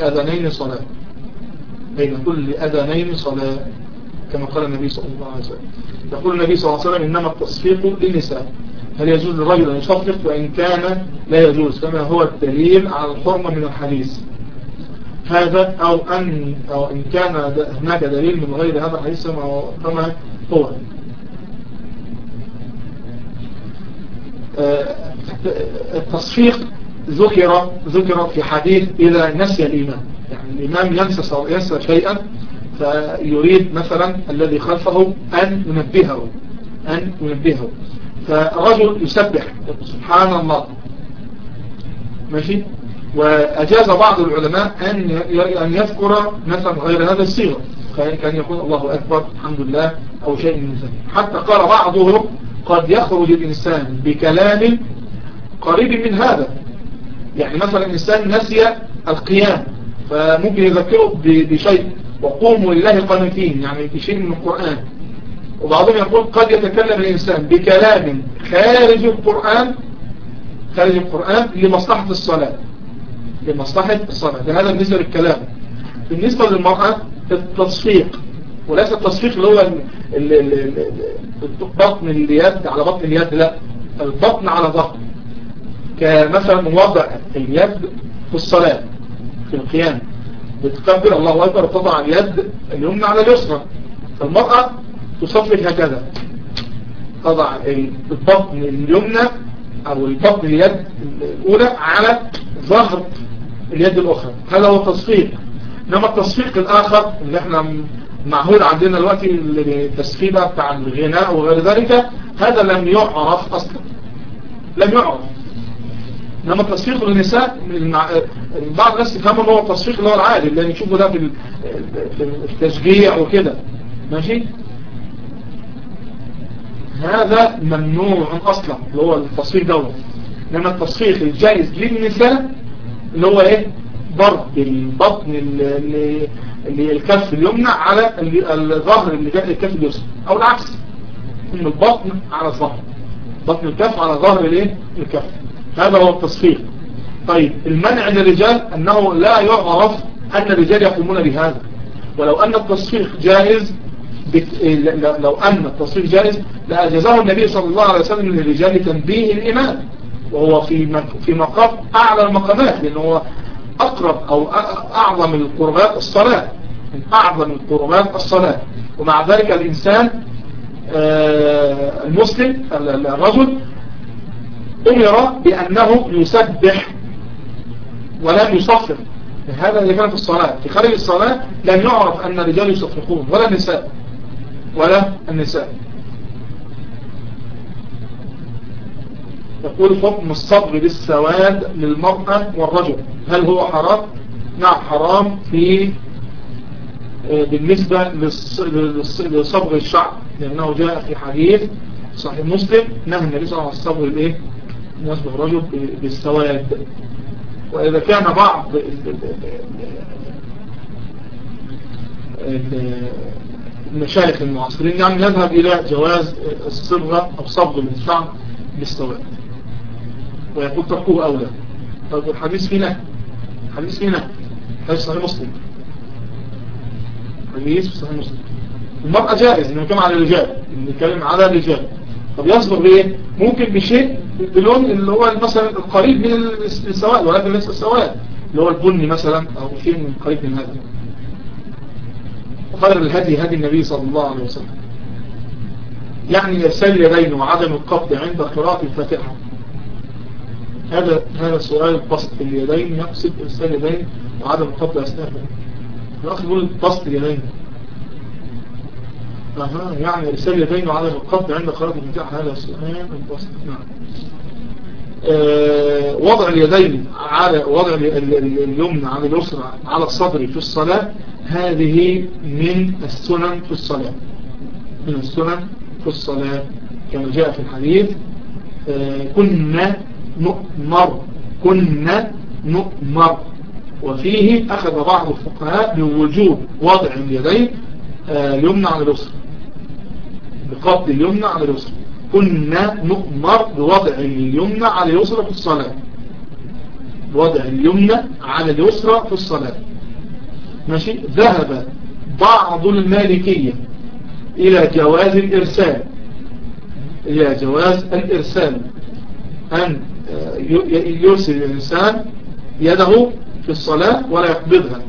أذانين صلاة كما قال النبي صلى الله عليه وسلم. يقول النبي صلى الله عليه وسلم إنما التصفيق للنساء. هل يجوز للرجل أن يصفق؟ وإن كان لا يجوز، كما هو الدليل على الحرمة من الحديث هذا، أو إن كان هناك دليل من غير هذا الحديث كما هو. التصفيق ذكر في حديث إذا نسي الإمام، يعني الإمام ينسى شيئا فيريد مثلا الذي خلفه أن ينبهه، فرجل يسبح سبحان الله، ماشي، وأجاز بعض العلماء أن يذكر مثلا غير هذا الصيغة، كان يقول الله أكبر الحمد لله أو شيء من ذلك. حتى قال بعضهم قد يخرج الإنسان بكلام قريب من هذا، يعني مثلا الإنسان نسي القيام فممكن يذكره بشيء، وقوموا لله قانتين، يعني بشيء من القرآن. وبعضهم يقول قد يتكلم الإنسان بكلام خارج القرآن لمصلحة الصلاة، هذا بالنسبة للكلام. بالنسبة للمرأة التصفيق، وليس التصفيق اللي هو بطن اليد على بطن اليد، لا، البطن على ظهر، كمثلا وضع اليد في الصلاة في القيام، بتكبر الله أكبر وتضع اليد اليمنى على اليسرى، فالمرأة تصفق هكذا، تضع البطن اليمنى أو البطن اليد الأولى على ظهر اليد الأخرى، هذا هو التصفيق. إنما التصفيق الآخر اللي احنا معهود عندنا دلوقتي التصفيق بتاع الغناء وغير ذلك، هذا لم يعرف أصلا، لم يعرف. إنما التصفيق للنساء بعض الناس يفهموا ان هو التصفيق اللي هو العادي اللي نشوفه ده في التشجيع وكده، ماشي، هذا ممنوع أصلا اللي هو التصفيق دوت. إنما التصفيق الجائز للنساء اللي هو ايه؟ ضرب البطن اللي الكف اليمنى على الظهر اللي جاء الكف اليسرى، او العكس، ان البطن على الظهر، بطن الكف على ظهر الايه؟ الكف، هذا هو التصفيق. طيب المنع للرجال انه لا يعرف ان الرجال يقومون بهذا، ولو ان التصفيق جائز لو ان التصفيق جائز لأجازه النبي صلى الله عليه وسلم للرجال لتنبيه الإمام، وهو في مقام أعلى المقامات، لأنه هو أقرب أو أعظم القربات الصلاة، من أعظم القربات الصلاة. ومع ذلك الإنسان المسلم الرجل أمر بأنه يسبح ولم يصفر، هذا اللي كان في الصلاة. في خارج الصلاة لم يعرف أن الرجال يصفقون ولا النساء، ولا النساء. يقول حكم الصبر بالسواد للمرأة والرجل، هل هو حرام؟ نعم حرام بالنسبة لصبغ الشعر، لأنه جاء في حديث صحيح مسلم نهى النبي صلى الله عليه وسلم الصبغ بالايه؟ يصبغ الرجل بالسواد. وإذا كان بعض المشايخ المعاصرين يعني يذهب إلى جواز الصبغة أو صبغ الشعر بالسواد ويقول تركوه أولى. طيب الحديث فينا حديث صحيح مسلم، حديث صحيح مسلم. المرأة جائز نتكلم على الرجال، نتكلم على الرجال. طب يصبغ بإيه؟ ممكن بشيء بلون اللي هو مثلا القريب من السواد، ولكن ليس السواد اللي هو البني مثلا، أو شيء من قريب من هذا. وخير الهدي هدي النبي صلى الله عليه وسلم، يعني إرسال اليدين وعدم القبض عند قراءة الفاتحة. هذا سؤال بسط اليدين، يقصد إرسال اليدين وعدم القبض أثناء الأخ يقول بسط اليدين، يعني إرسال اليدين وعدم القبض عند قراءة الفاتحة، هذا سؤال بسط. نعم. وضع اليدين على وضع اليمنى على اليسرى على الصدر في الصلاة، هذه من السنن في الصلاة، من السنن في الصلاة كما جاء في الحديث كنا نؤمر. وفيه أخذ بعض الفقهاء بوجوب وضع اليدين اليمنى على اليسرى، بقبض اليمنى على اليسرى. كنا نؤمر بوضع اليمنى على اليسرى في الصلاة، بوضع اليمنى على اليسرى في الصلاة، ماشي. ذهب بعض المالكية إلى جواز الإرسال، إلى جواز الإرسال، أن يرسل الإنسان يده في الصلاة ولا يقبضها.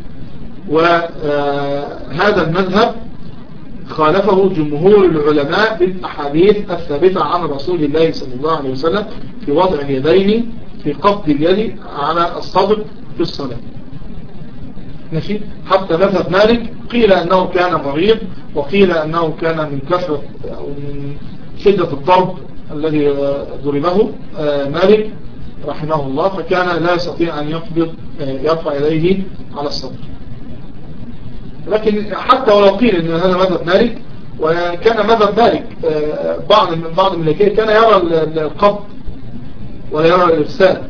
وهذا المذهب خالفه جمهور العلماء بالأحاديث الثابتة عن رسول الله صلى الله عليه وسلم في وضع اليدين، في قبض اليد على الصدر في الصلاة، ماشي. حتى مذهب مالك قيل أنه كان مريض، وقيل أنه كان من كثرة أو من شدة الضرب الذي ضربه مالك رحمه الله، فكان لا يستطيع أن يرفع يديه على الصدر. لكن حتى ولو قيل أن هذا مذهب مالك، وكان مذهب مالك بعض الملكية كان يرى القبض ولا يرى الإرسال.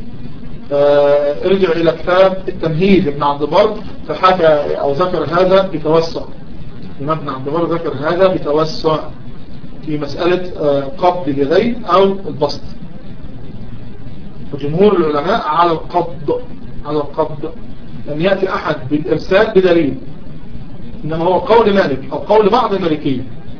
ارجع إلى كتاب التمهيد ابن عبد البر فحكى أو ذكر هذا بتوسع، ابن عبد البر ذكر هذا بتوسع في مسألة قبض اليدين أو البسط. وجمهور العلماء على القبض، لم يأتي أحد بالإرسال بدليل، إنما هو قول مالك أو قول بعض المالكية.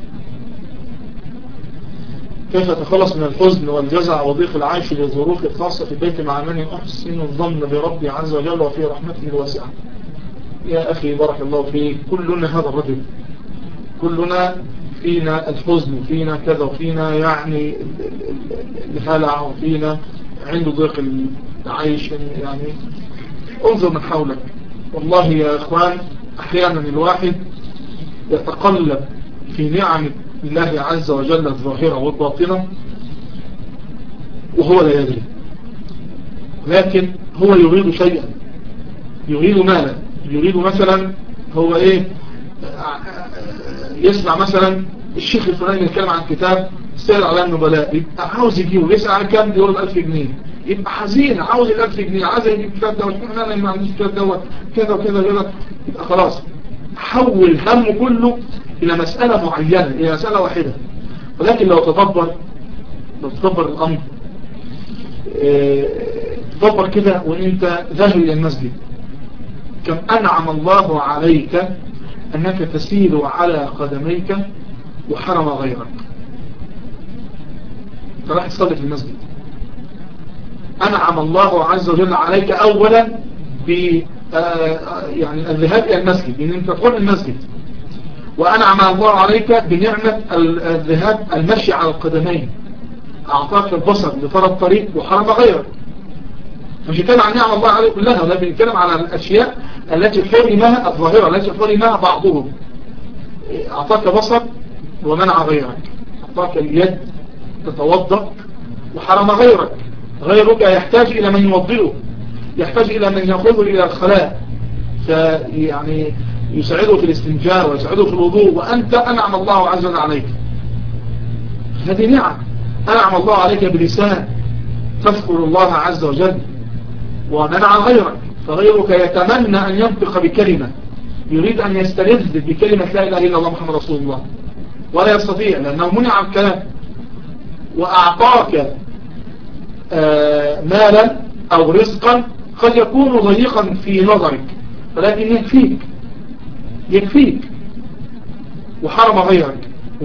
كيف أتخلص من الحزن والجزع وضيق العيش لظروف الخاصة في البيت مع من أحسن الظن بربي عز وجل وفي رحمته الواسعة؟ يا أخي بارك الله فيك، كلنا هذا الرجل، كلنا فينا الحزن وفينا كذا وفينا يعني الهلع وفينا عنده ضيق العيش. يعني انظر من حولك، والله يا إخوان أحيانا الواحد يتقلب في نعم الله عز وجل الظاهرة والباطنة وهو لا يدري، لكن هو يريد شيئا، يريد مالا، يريد مثلا هو ايه، يسمع مثلا الشيخ الفلاني يتكلم عن كتاب سير على النبلاء، يبقى عاوز يجيبه، يسأل عن كام، يقول 1000 جنيه، يبقى حزين عاوز 1000 جنيه، عايز يجيب الكتاب دوت، انا ما عنديش الكتاب دوت كذا وكذا كذا، يبقى خلاص حول همه كله الى مسألة معينة، الى مسألة واحدة. ولكن لو تدبر الامر، تدبر كده وانت ذاهب الى المسجد، كم انعم الله عليك انك تسير على قدميك وحرم غيرك. فراح تصلي في المسجد، انعم الله عز وجل عليك اولا ب يعني الذهاب الى المسجد، ان انت تدخل المسجد، وانعم الله عليك بنعمة الذهاب المشي على القدمين، اعطاك البصر لترى الطريق وحرم غيرك. مش يتكلم عن نعم الله عليك كلها، ولا بيتكلم على الاشياء التي حرمها الظاهرة، التي حرمها بعضهم. اعطاك بصر ومنع غيرك، اعطاك اليد تتوضأ وحرم غيرك. غيرك يحتاج الى من يوضله، يحتاج الى من يأخذه الى الخلاء، فيعني يساعده في الاستنجاء ويساعده في الوضوء، وانت انعم الله عز وجل عليك. هذه نعم. انعم الله عليك بلسان تذكر الله عز وجل، ومنع غيرك، فغيرك يتمنى ان ينطق بكلمة، يريد ان يستلذ بكلمة لا اله الا الله محمد رسول الله، ولا يستطيع لانه منع الكلام. واعطاك مالا او رزقا قد يكون ضيقا في نظرك، ولكن يكفيك وحرم غيرك.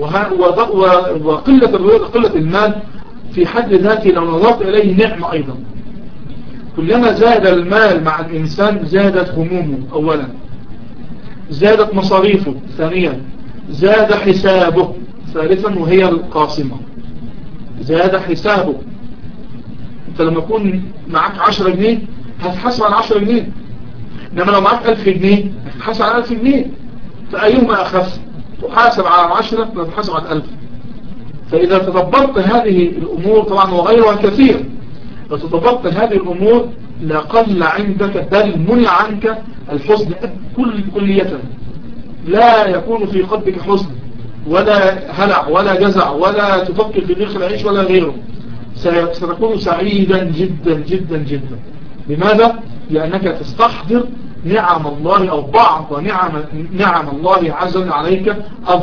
وقلة المال في حد ذاته لو نظرت إليه نعمة أيضا. كلما زاد المال مع الإنسان زادت همومه أولا، زادت مصاريفه ثانيا، زاد حسابه ثالثا وهي القاصمة، زاد حسابه. انت لما يكون معك 10 جنيه هتحاسب على 10 جنيه، انما لو معك 1000 جنيه هتحاسب على 1000 جنيه، فأيهما أخف؟ تحاسب على 10 ولا تحاسب على 1000؟ فإذا تدبرت هذه الأمور، طبعا وغيرها كثير، لو تدبرت هذه الأمور لقل عندك بل منع عنك الحزن كلية. لا يكون في قلبك حزن ولا هلع ولا جزع ولا تفكر في ضيق العيش ولا غيره، ستكون سعيدا جدا جدا جدا. لماذا؟ لأنك تستحضر نعم الله أو بعض نعم الله عز وجل عليك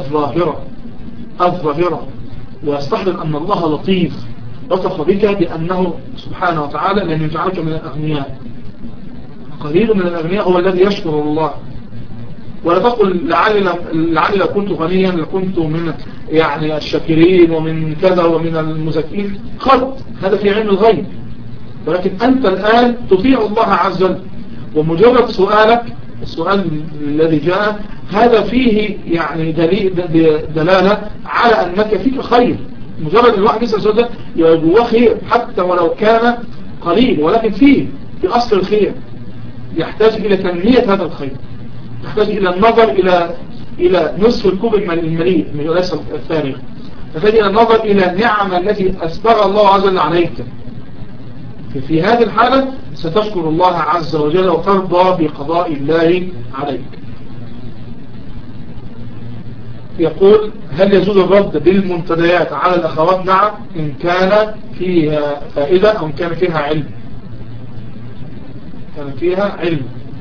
الظاهرة، ويستحضر أن الله لطيف، لطف بك بأنه سبحانه وتعالى لن يجعلك من الأغنياء. قليل من الأغنياء هو الذي يشكر الله. ولا تقل لعلي لو كنت غنيا لكنت من يعني الشاكرين ومن كذا ومن المزكين، قد هذا في علم الغيب، ولكن أنت الآن تطيع الله عز وجل. ومجرد سؤالك، السؤال الذي جاء هذا فيه يعني دلالة على أنك فيك خير. مجرد الواحد يسأل السؤال ده يجوه خير حتى ولو كان قليل، ولكن فيه في أصل الخير. يحتاج إلى تنمية هذا الخير، يحتاج إلى النظر إلى نصف الكوب المليء وليس الفارغ، يحتاج إلى النظر إلى النعمة التي أسبغ الله عز وجل عليك. في هذه الحالة ستشكر الله عز وجل وترضى بقضاء الله عليك. يقول: هل يجوز الرد بالمنتديات على الأخوات؟ نعم، إن كان فيها فائدة أو إن كان فيها علم. كان فيها علم،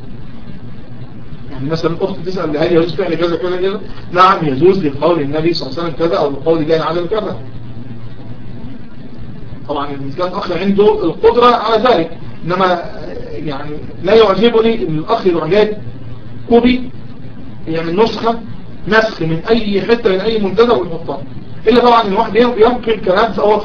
يعني مثلا الأخت تسأل: هل يجوز فعل كذا كذا كذا؟ نعم يجوز، لقول النبي صلى الله عليه وسلم كذا أو لقول الله عز وجل كذا. طبعا إذا كان أخ عنده القدرة على ذلك، إنما يعني لا يعجبني ان الاخ يروح جاي كوبي يعمل نسخ من اي حته من اي منتدى ويحطها، الا طبعا ان الواحد ينقل كلام فهو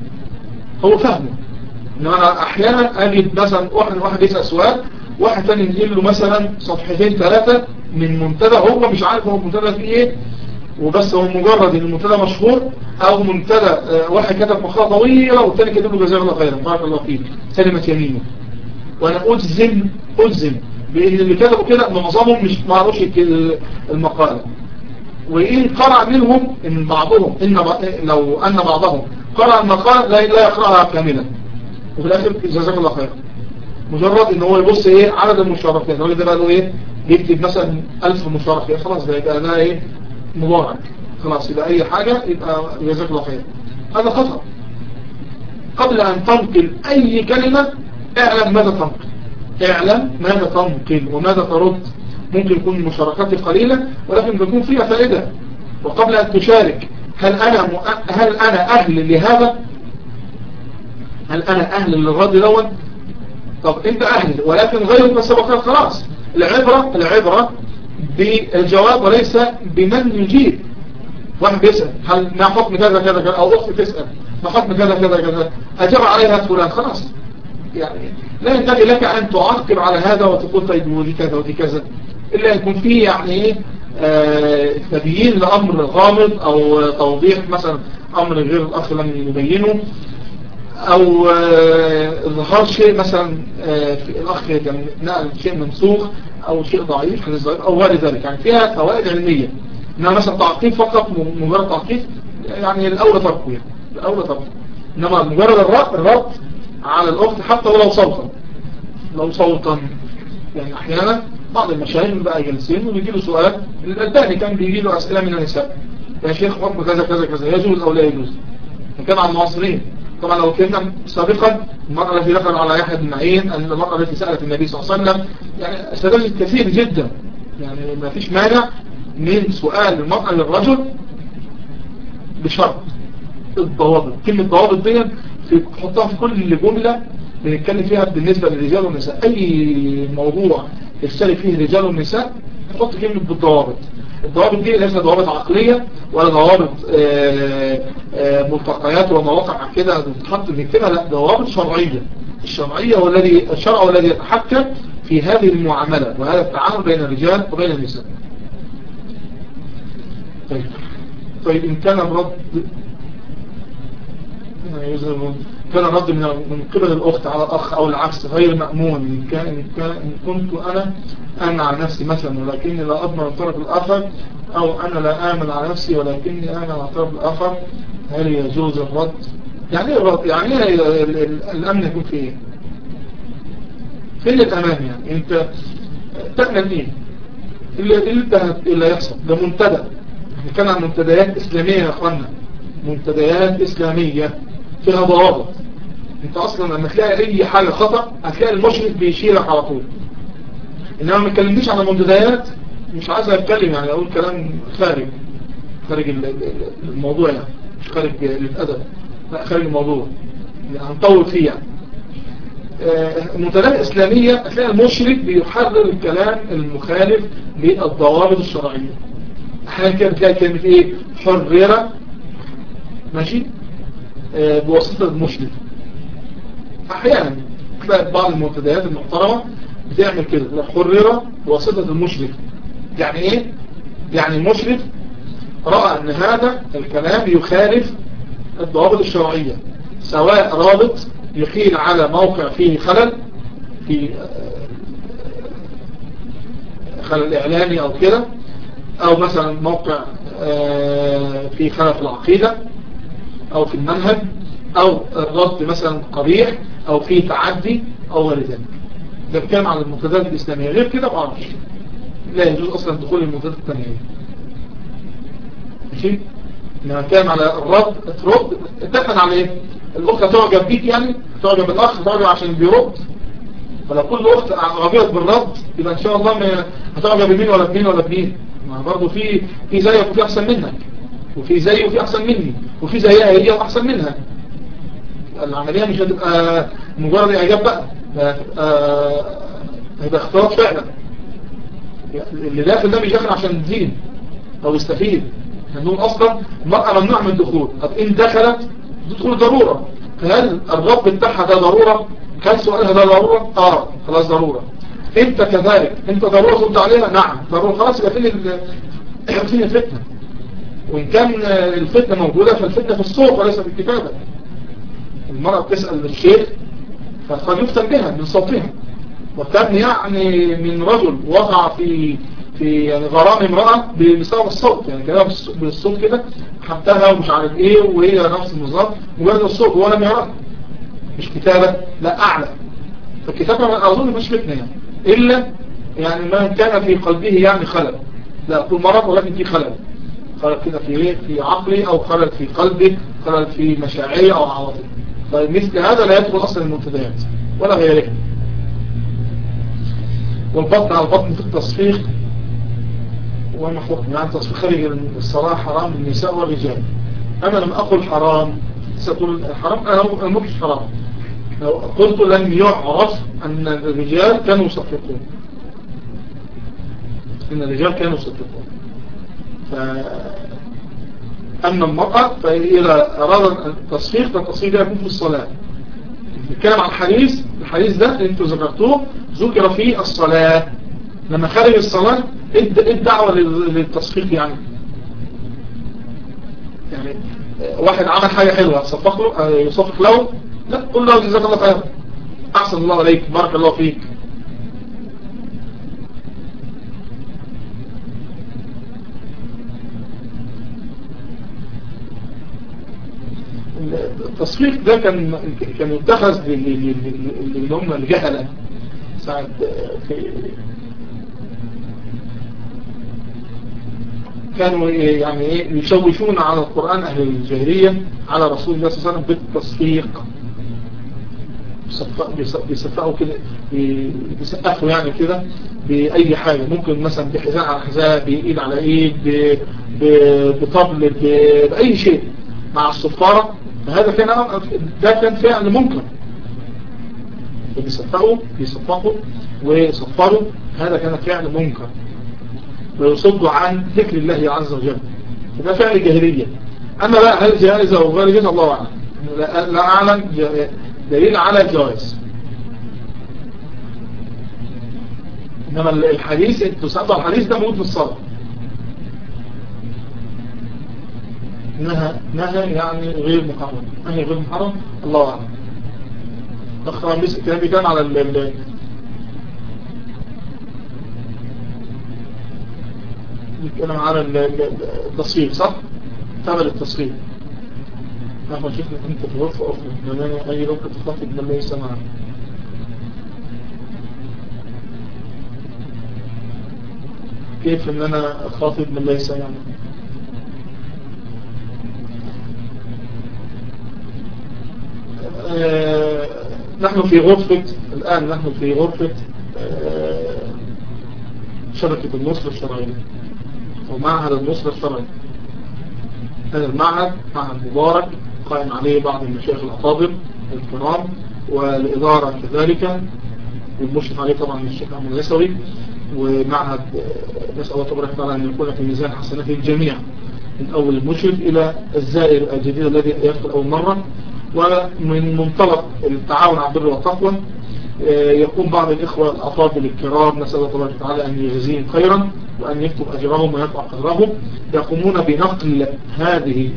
فاهمه. انما انا احيانا اجد مثلا واحد يسال سؤال، واحد ثاني ينقل له مثلا صفحتين 3 من منتدى هو مش عارف هو المنتدى فيه ايه، وبس هو مجرد ان المنتدى مشهور، او منتدى واحد كتب مقالة طويلة والثاني كتب له جزاه الله خيرا بارك الله فيك سلمت يمينه. وانا اجزم بان اللي كتبوا كده معظمهم مش معروفش المقالة، وإن قرأ منهم إن بعضهم لو أن بعضهم قرأ المقالة لا يقرأها كاملا، وفي الآخر جزاك الله خير، مجرد إن هو يبص إيه عدد المشاركات، الراجل ده بقى له إيه يكتب مثلا 1000 مشاركة، خلاص ده يبقى ده إيه مبارك، خلاص يبقى أي حاجة يبقى جزاك الله خير. هذا خطأ. قبل أن تنقل أي كلمة اعلم ماذا تنقل وماذا ترد. ممكن يكون المشاركات قليلة ولكن بيكون فيها فائدة. وقبل أن تشارك هل أنا أهل لهذا؟ هل أنا أهل للرد دون؟ طب أنت أهل ولكن غيرك ما سبقك، خلاص. العبرة بالجواب وليس بمن يجيب. واحد بيسأل هل ما حكم كذا كذا كذا، أو أخت تسأل ما حكم كذا كذا كذا، أجاب عليها فلان، خلاص. يعني لا ينبغي لك أن تعقب على هذا وتقول طيب ودي كذا ودي كذا، إلا يكون فيه يعني تبيين لأمر غامض أو توضيح مثلا أمر غير الأخ لم يبينه، أو إظهار شيء مثلا في الأخ كان نقل شيء منسوخ أو شيء ضعيف أو غير ذلك، يعني فيها فوائد علمية. إنما مثلا تعقيب فقط مجرد تعقيب يعني الأولى تركه، إنما مجرد الرد على الأخت حتى ولو صوتا يعني أحيانا بعض المشايخ بقى جالسين وبيجي له سؤال، الثاني كان بيجي له أسئلة من النساء، يا شيخ حكم كذا كذا كذا يجوز أو لا يجوز، كان على المعاصرين. طبعا لو كنا سابقا المرأة التي دخل على يحيى بن معين، المرأة التي سألت النبي صلى الله عليه وسلم، يعني استدلت كثير جدا، يعني ما فيش مانع من سؤال المرأة للرجل بشرط الضوابط. كلمة ضوابط دي تحطها في كل جملة بنتكلم فيها بالنسبة للرجال والنساء. أي موضوع يختلف فيه الرجال والنساء نحط كلمة بالضوابط. الضوابط دي ليس ضوابط عقلية ولا ضوابط ملتقيات ومواقع كده بتتحط بنكتبها، لا ضوابط شرعية. الشرع هو الذي يتحكم في هذه المعاملة وهذا التعامل بين الرجال وبين النساء. طيب إن كان الرد من قبل الأخت على الأخ أو العكس غير مأمون، إن كنت أنا على نفسي مثلا ولكني لا أضمن الطرف الآخر، أو أنا لا آمن على نفسي ولكني آمن على الطرف الآخر، هل يجوز الرد؟ يعني ايه الرد؟ يعني ايه الأمن يكون في ايه؟ فين الأمان؟ يعني انت تأمن ايه؟ اللي يحصل ده منتدى، كان عن منتديات إسلامية يا أخوانا، منتديات إسلامية فيها ضوابط. انت اصلا لما تلاقي اي حاجة خطأ هتلاقي المشرف بيشيلك على طول. انما ما اتكلمنيش عن المنتديات، مش عايز اتكلم يعني اقول كلام خارج الموضوع، يعني مش خارج الادب، لا خارج الموضوع يعني هنطول فيه. يعني المنتديات الإسلامية هتلاقي المشرف بيحرر الكلام المخالف للضوابط الشرعية. احيانا كده بتلاقي كلمة ايه حريرة ماشي بواسطة المشرف. احيانا تلاقي بعض المنتديات المحترمة بتعمل كده حريرة بواسطة المشرف. يعني ايه؟ يعني المشرف رأى ان هذا الكلام يخالف الضوابط الشرعية، سواء رابط يحيل على موقع فيه خلل في خلل اعلاني او كده، او مثلا موقع فيه خلل في العقيدة او في المنهج، او الرد مثلا قبيح او فيه تعدي او غير ذلك. ده بكلام على المنتديات الإسلامية. غير كده معرفش، لا يجوز اصلا دخول المنتديات الثانية. ماشي؟ لما كان على الرد ترد اتفق على ايه؟ الاخت هتعجب بيك، يعني هتعجب بالاخ، هتعجب عشان بيرد. فلو كل اخت عجبت بالرد يبقى ان شاء الله ما هتعجب بمين ولا بمين ولا بمين. ما برضه في زيك وفي احسن منك، وفي زي وفي احسن مني، وفي زيها هي واحسن منها. العملية مش هتبقى مجرد اعجاب بقى، هيبقى اختلاط فعلا. اللي داخل ده مش داخل عشان الدين او يستفيد، لأنهم أصلا المرأة ممنوع من الدخول. طب إن دخلت تدخل ضرورة، فهل الرب بتاعها ده ضرورة؟ كان سؤالها ده ضرورة؟ خلاص ضرورة. انت كذلك انت ضرورة ترد عليها؟ نعم ضرورة. خلاص يبقى فين الفتنة؟ وإن كان الفتنة موجودة فالفتنة في الصوت وليس في الكتابة. المرأة بتسأل الشيخ فقد يفتن بها من صوتها، وكان يعني من رجل وقع في يعني غرام امرأة بسبب الصوت، يعني كده بالصوت كده حبتها ومش عارف ايه، وهي نفس النظام مجرد الصوت وهو لم يرى، مش كتابة، لا أعلى. فالكتابة أظن مش فتنة يعني، إلا يعني ما كان في قلبه يعني خلل، لا أقول مرض ولكن في خلل كده في عقلي، أو خلل في قلبي، خلل في مشاعري أو عواطفي. فمثل هذا لا يدخل أصلا المنتديات ولا غيره. والبطن على البطن في التصفيق وما حكم؟ يعني تصفيق خارج الصلاة حرام للنساء والرجال. أنا لم أقل حرام، ستقول حرام، أنا مش حرام. لو قلت لم يعرف أن الرجال كانوا يصفقون، إن الرجال كانوا يصفقون. أما المرأة فإذا أراد التصفيق فالتصفيق ده يكون في الصلاة. نتكلم عن الحديث ده اللي انتوا ذكرتوه ذكر في الصلاة. لما خارج الصلاة الدعوة للتصفيق يعني واحد عمل حاجة حلوة صفق له يصفق له، لا قل له جزاك الله خير، أحسن الله عليك، بارك الله فيك. التصفيق ده كان يتخذ اللي هم الجهلة ساعة كانوا يعني يشوشون على القرآن أهل الجاهلية على رسول الله صلى الله عليه وسلم بالتصفيق. بيصفقوا كده، بيسقفوا يعني كده بأي حاجة، ممكن مثلا بحذاء على حذاء، بإيد على إيد، بطبل، بأي شيء مع الصفارة. فهذا كان فعل منكر. بيصفقوا ويصفروا، هذا كان فعل منكر ويصدوا عن ذكر الله عز وجل، فده فعل جاهلية. أما بقى هل جائزة أو غير جائزة الله أعلم، لا أعلم دليل على الجواز. إنما الحديث تسأل الحديث ده موجود في الصلاة، نهى يعني غير محرم، نهي غير محرم الله أعلم. أخرى بس الكلام كان على الكلام على التصوير، صح؟ تعمل التصوير. نحن شفنا أنت في غرفة أخرى لأننا أي وقت تخاطب من ليس معنا. كيف أن أنا أخاطب من ليس معنا؟ نحن في غرفة الآن، نحن في غرفة شبكة النصر الشرعية ومعهد النصر الشرعي. هذا المعهد معهد مبارك قائم عليه بعض المشايخ الأفاضل الكرام والإدارة كذلك، والمشرف عليه طبعا الشيخ أحمد اليسوي. ومعهد نسأل الله تبارك وتعالى أن يكون في ميزان حسنات الجميع، من أول المشرف إلى الزائر الجديد الذي يدخل أول مرة. ومن منطلق التعاون على البر والتقوى يقوم بعض الإخوة الأفاضل الكرام نسأل الله تبارك وتعالى أن يجزيهم خيرا وأن يكتب أجرهم ويرفع قدرهم، يقومون بنقل هذه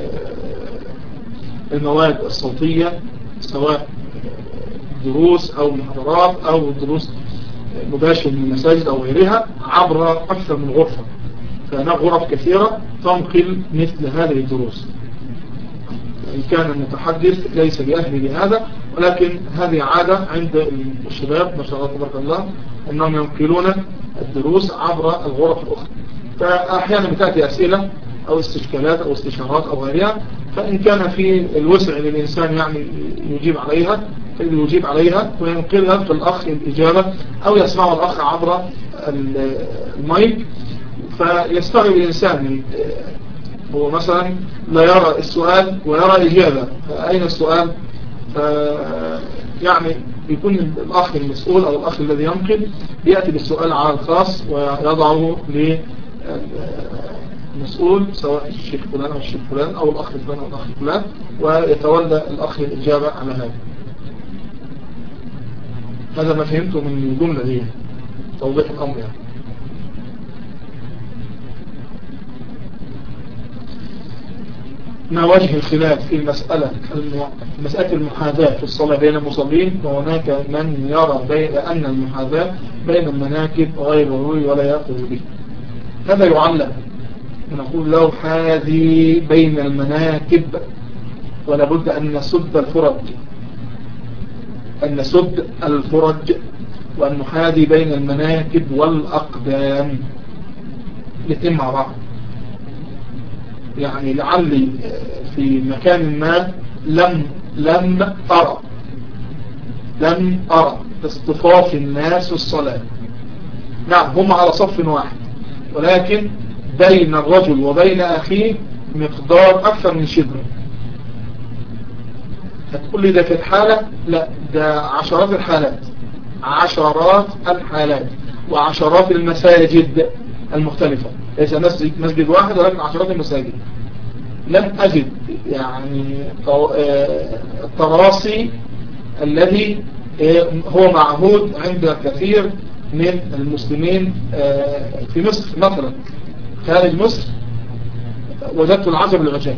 المواد الصوتية سواء دروس أو محاضرات أو دروس مباشر من المساجد أو غيرها عبر أكثر من غرفة. فهناك غرف كثيرة تنقل مثل هذه الدروس. إن كان المتحدث ليس بأهل لهذا، ولكن هذه عادة عند الشباب ما شاء الله تبارك الله أنهم ينقلون الدروس عبر الغرف الأخرى. فأحيانا بتأتي أسئلة أو استشكالات أو استشارات أو غيرها، فإن كان في الوسع للإنسان يعني يجيب عليها وينقلها في الأخ الإجابة، أو يسمع الأخ عبر المايك. فيستغرب الإنسان هو مثلا لا يرى السؤال ويرى إجابة، فأين السؤال؟ يعني يكون الأخ المسؤول أو الأخ الذي ينقل يأتي بالسؤال على الخاص ويضعه للمسؤول سواء الشيخ فلان أو الشيخ فلان أو الأخ فلان أو الأخ فلان، ويتولى الأخ الإجابة على هذا. هذا ما فهمته من الجملة دي، توضيح الأمر يعني. ما وجه الخلاف في مسألة المحاذاة في الصلاة بين المصلين؟ وهناك من يرى أن المحاذاة بين المناكب غير ضروري ولا يأخذ به. هذا يعلم، نقول له حاذي بين المناكب، ولا بد أن نسد الفرج، وأن نحاذي بين المناكب والأقدام الاثنين مع بعض. يعني لعلي في مكان ما لم أرى اصطفاف الناس الصلاة. نعم هم على صف واحد، ولكن بين الرجل وبين أخيه مقدار أكثر من شبر. هتقول لي ده كانت حالة؟ لا، ده عشرات الحالات وعشرات المساجد المختلفة، ليس مسجد واحد ولكن عشرات المساجد. لم أجد يعني التراصي الذي هو معهود عند كثير من المسلمين في مصر مثلا. خارج مصر وجدت العجب العجاب،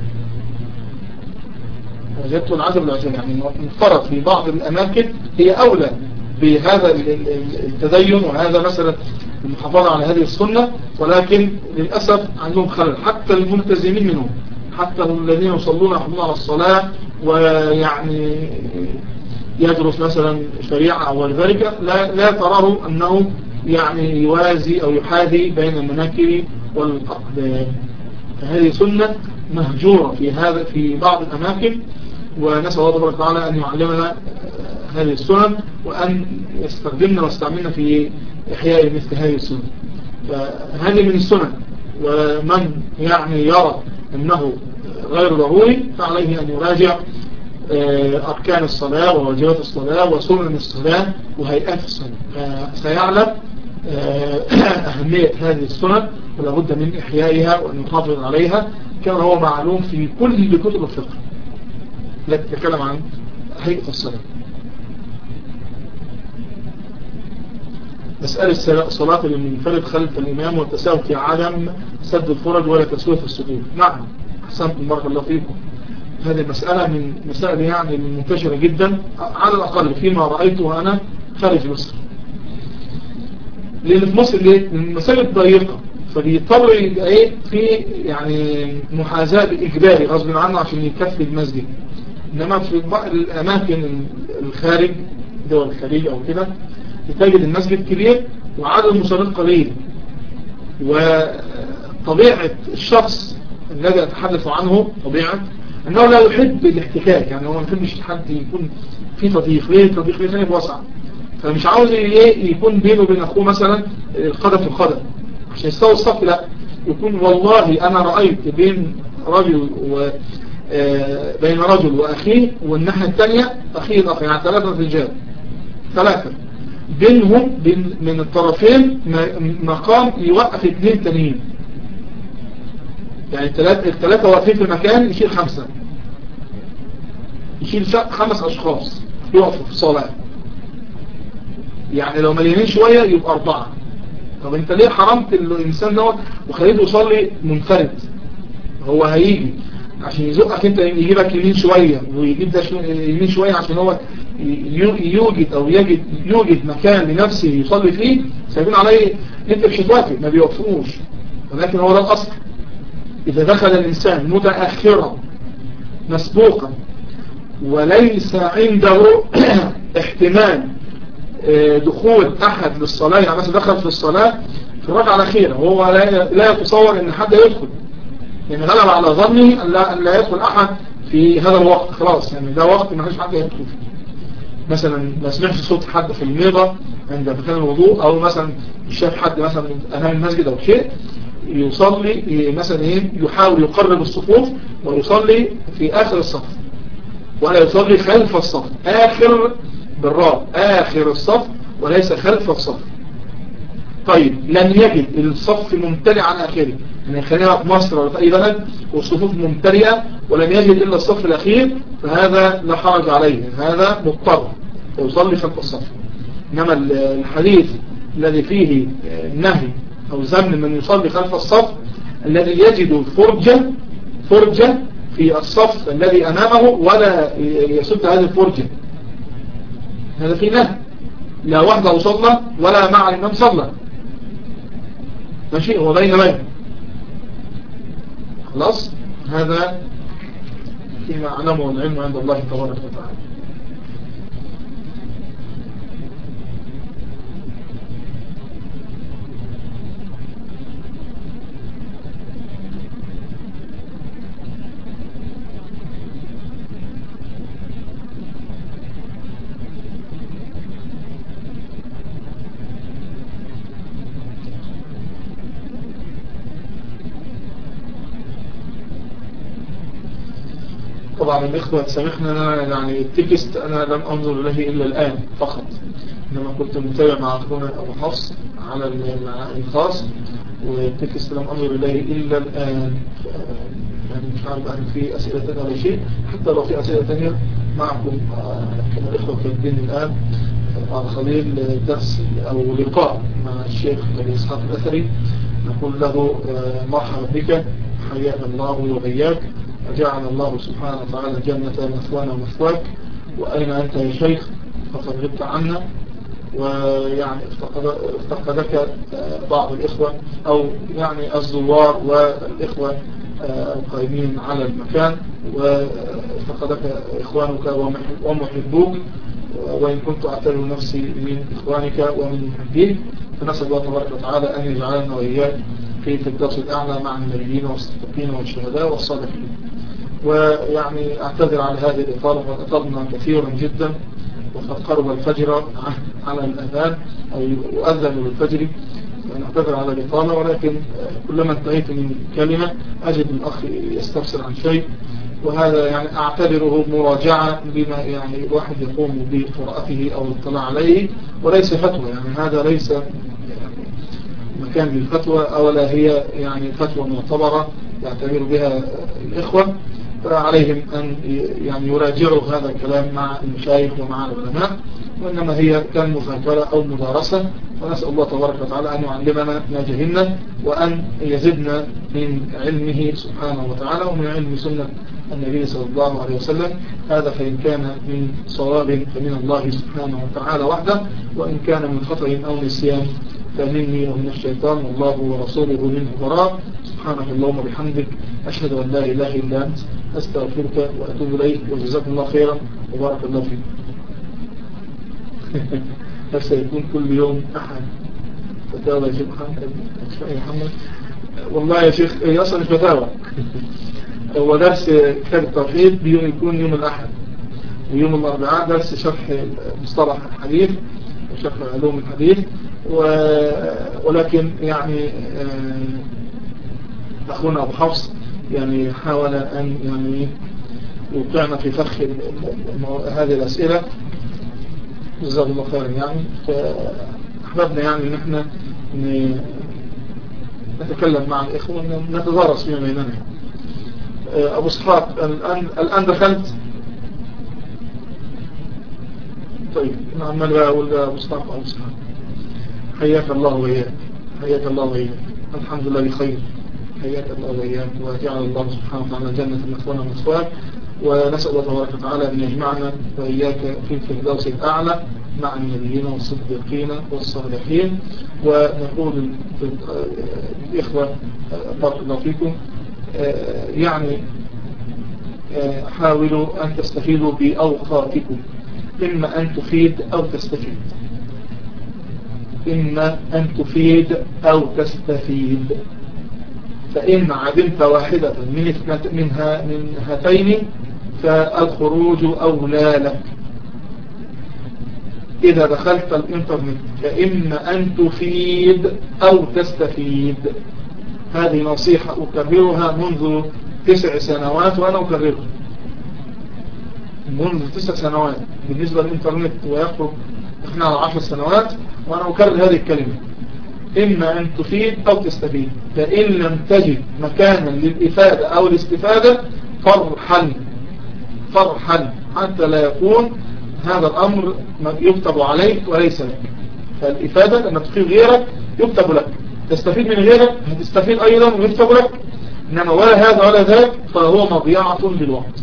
يعني مفترض في بعض الأماكن هي أولى بهذا التدين وهذا مثلا المحافظة على هذه السنة، ولكن للأسف عندهم خلل. حتى الملتزمين منهم، حتى الذين يصلون يحضرون على الصلاة ويعني يدرس مثلا شريعة أو ذلك، لا تراه أنه يعني يوازي أو يحاذي بين المناكب والأقدام. فهذه سنة مهجورة في بعض الأماكن، ونسأل الله تبارك وتعالى أن يعلمنا هذه السنن وأن يستخدمنا واستعملنا في إحياء مثل هذه السنن. فهذه من السنن، ومن يعني يرى أنه غير ضروري فعليه أن يراجع أركان الصلاة وواجبات الصلاة وسنن الصلاة وهيئات الصلاة، فسيعلم أهمية هذه السنن ولا بد من إحيائها وأن نحافظ عليها كما هو معلوم في كل كتب الفقه التي تتكلم عن هيئة الصلاة. مسألة صلاة المنفرد خلف الإمام والتساهل في عدم سد الفرج ولا تسوية الصدور. نعم، أحسنتم بارك الله فيكم. هذه المسألة من مسائل يعني منتشرة جدا على الأقل فيما رأيته أنا خارج مصر. لأن في مصر المساجد ضيقة، فبيضطر يبقى في يعني محاذاة إجباري غصب عنه عشان يكفي المسجد. إنما في بعض الأماكن الخارج دول الخليج أو كده تجد المسجد كبير وعدد المصلين قليل، وطبيعة الشخص الذي أتحدث عنه طبيعة أنه لا يحب الاحتكاك، يعني هو ما يحبش حد يكون في تضييق. ليه التضييق؟ ليه ثاني بوسع، فمش عاوز يكون بينه وبين أخوه مثلا القدم في القدم عشان يستوي الصف. لا، يكون والله أنا رأيت بين رجل وأخيه والناحية الثانية أخيه الأخ، يعني 3 رجال، 3 بينهم من الطرفين مقام يوقف 2 تانيين، يعني الثلاثة واقفين في مكان يشيل 5، يشيل 5 أشخاص يقفوا في الصلاة. يعني لو مليانين شوية يبقى 4. طب انت ليه حرمت الإنسان دوت وخليته يصلي منفرد؟ هو هيجي عشان يزقك انت، يجيبك يمين شوية ويجيب ده يمين شوية عشان هو يوجد او يوجد مكان لنفسه يصلي فيه. سيكون عليه انت مش هتوافق، ما بيوقفوش، ولكن هو ده الأصل. إذا دخل الإنسان متأخرا مسبوقا وليس عنده احتمال دخول أحد للصلاة، يعني مثلا دخل في الصلاة في الركعة الأخيرة وهو لا يتصور أن حد يدخل، يعني غلب على ظنه أن لا يدخل أحد في هذا الوقت، خلاص يعني ده وقت ما فيش حد يدخل فيه. مثلا ما سمعش صوت حد في الميضة عند مكان الوضوء، أو مثلا شاف حد مثلا أمام المسجد أو شيء، يصلي مثلا يحاول يقرب الصفوف ويصلي في آخر الصف ولا يصلي خلف الصف، آخر بالراء آخر الصف وليس خلف الصف. طيب لن يجد الصف ممتلئ عن آخره، يعني خلينا في مصر ولا في أي بلد والصفوف ممتلئة ولن يجد إلا الصف الأخير، فهذا لا حرج عليه، هذا مضطر يصلي خلف الصف. إنما الحديث الذي فيه نهي أو ذم من يصلي خلف الصف الذي يجد فرجة في الصف الذي أمامه ولا يسد هذه الفرجة، هذا فيه نهي، لا وحده صلى ولا مع الإمام صلى، ماشي، هو بين خلاص. هذا فيما أعلمه العلم عند الله تبارك وتعالى. طبعا الإخوة تسامحنا، يعني التكست أنا لم أنظر إليه إلا الآن فقط، إنما كنت متابع مع أخونا أبو حفص على الخاص، والتكست لم أنظر إليه إلا الآن، يعني مش عارف أن في أسئلة ثانية ولا شيء. حتى لو في أسئلة ثانية معكم كما الإخوة كاتبين الآن على خليل درس أو لقاء مع الشيخ إسحاق الأثري، نقول له مرحبا بك، حياك الله وبياك، وجعل الله سبحانه وتعالى الجنة مثوانا ومثواك، وأين أنت يا شيخ فقد غبت عنا. ويعني افتقدك بعض الإخوة أو يعني الزوار والإخوة القائمين على المكان، وافتقدك إخوانك ومحبوك، وإن كنت أعتبر نفسي من إخوانك ومن محبيك، فنسأل الله تبارك وتعالى أن يجعلنا وإياك في الدرس الأعلى مع النبيين والصديقين والشهداء والصالحين. ويعني أعتذر على هذه الإطالة، وأطلنا كثيرا جدا، وقد قرب الفجر على الأذان أو يؤذن للفجر، نعتذر على الإطالة، ولكن كلما انتهيت من كلمة أجد الأخ يستفسر عن شيء، وهذا يعني أعتبره مراجعة بما يعني الواحد يقوم بقراءته أو الاطلاع عليه، وليس فتوى، يعني هذا ليس مكان للفتوى، أولا هي يعني فتوى معتبرة يعتبر بها الإخوة، فعليهم أن يعني يراجعوا هذا الكلام مع المشايخ ومع العلماء، وإنما هي كان مذاكرة أو مدارسة. ونسأل الله تبارك وتعالى أن يعلمنا ما جهلنا، وأن يزدنا من علمه سبحانه وتعالى ومن علم سنة النبي صلى الله عليه وسلم. هذا فإن كان من صواب فمن الله سبحانه وتعالى وحده، وإن كان من خطأ أو نسيان فمني ومن الشيطان، والله ورسوله منه براء. سبحانك اللهم وبحمدك، أشهد أن لا إله إلا أنت، أستغفرك وأتوب إليك، وجزاكم الله خيرا وبارك الله فيك. سيكون كل يوم أحد فتاوى يا شيخ محمد. والله يا شيخ أصلا فتاوى هو درس كتاب التوحيد يكون يوم الأحد، ويوم الأربعاء درس شرح مصطلح الحديث وشرح علوم الحديث، ولكن يعني أخونا أبو حفص يعني حاول أن يعني يوقعنا في فخ هذه الأسئلة، جزاه الله خيرا. يعني فأحببنا يعني نحن نتكلم مع الإخوة ونتدارس فيما بيننا. أبو إسحاق الآن دخلت. طيب نعمل بقى أقول أبو إسحاق حياك الله وإياك، حياك الله وإياك، الحمد لله بخير، حياك الله وإياك، وجعل الله سبحانه وتعالى الجنة مثوانا ومثواك. ونسأل الله تبارك وتعالى أن يجمعنا وإياك في الفردوس الأعلى مع النبيين والصديقين والصالحين. ونقول الإخوة بارك الله فيكم، يعني حاولوا أن تستفيدوا بأوقاتكم، إما أن تفيد أو تستفيد، إما أن تفيد أو تستفيد. فإن عدمت واحدة من هاتين فالخروج أولى لك. إذا دخلت الإنترنت فإما أن تفيد أو تستفيد. هذه نصيحة أكررها منذ 9 سنوات وأنا أكررها. منذ 9 سنوات بالنسبة للإنترنت ويخرج احنا على 10 سنوات، وأنا أكرر هذه الكلمة: إما أن تفيد أو تستفيد، فإن لم تجد مكانا للإفادة أو الاستفادة فرحا حتى لا يكون هذا الأمر يكتب عليك وليس لك. فالإفادة لما تفيد غيرك يكتب لك، تستفيد من غيرك هتستفيد أيضا ويكتب لك، إنما ولا هذا ولا ذاك فهو مضيعة للوقت.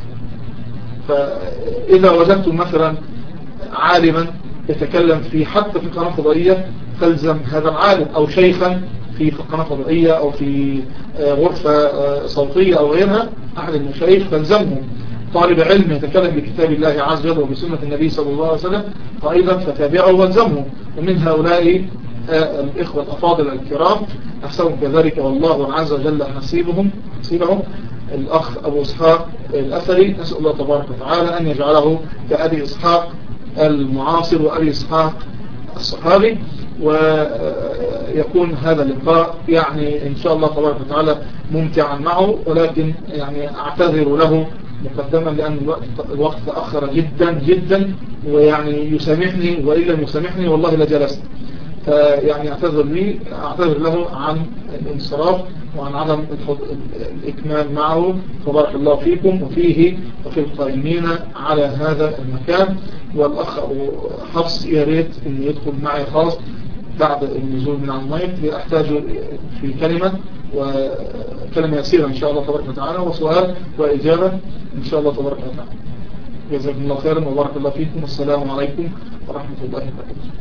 فإذا وجدتم مثلا عالما يتكلم في حتى في قناة فضائية فالزم هذا العالم، أو شيخا في قناة فضائية أو في غرفة صوتية أو غيرها أحد المشايخ فالزمهم. طالب علم يتكلم بكتاب الله عز وجل وبسنة النبي صلى الله عليه وسلم فأيضا فتابعه والزمهم. ومن هؤلاء الإخوة الأفاضل الكرام أحسبهم كذلك والله عز وجل حسيبهم الأخ أبو إسحاق الأثري، نسأل الله تبارك وتعالى أن يجعله كأبي إسحاق المعاصر وأبي إسحاق الصحابي، ويكون هذا اللقاء يعني إن شاء الله تبارك وتعالى ممتعا معه، ولكن يعني أعتذر له مقدما لأن الوقت تأخر جدا جدا، ويعني يسامحني وإن لم يسامحني والله لجلست. فيعني أعتذر له عن الانصراف وعن عدم الإكمال معه، فبارك الله فيكم وفيه وفي القائمين على هذا المكان. والأخ أبو حفص يا ريت أن يدخل معي خاص بعد النزول من المايك، لأحتاج في كلمة يسيرة إن شاء الله تبارك وتعالى، وسؤال وإجابة إن شاء الله تبارك وتعالى. جزاكم الله خيرا وبارك الله فيكم، والسلام عليكم ورحمة الله وبركاته.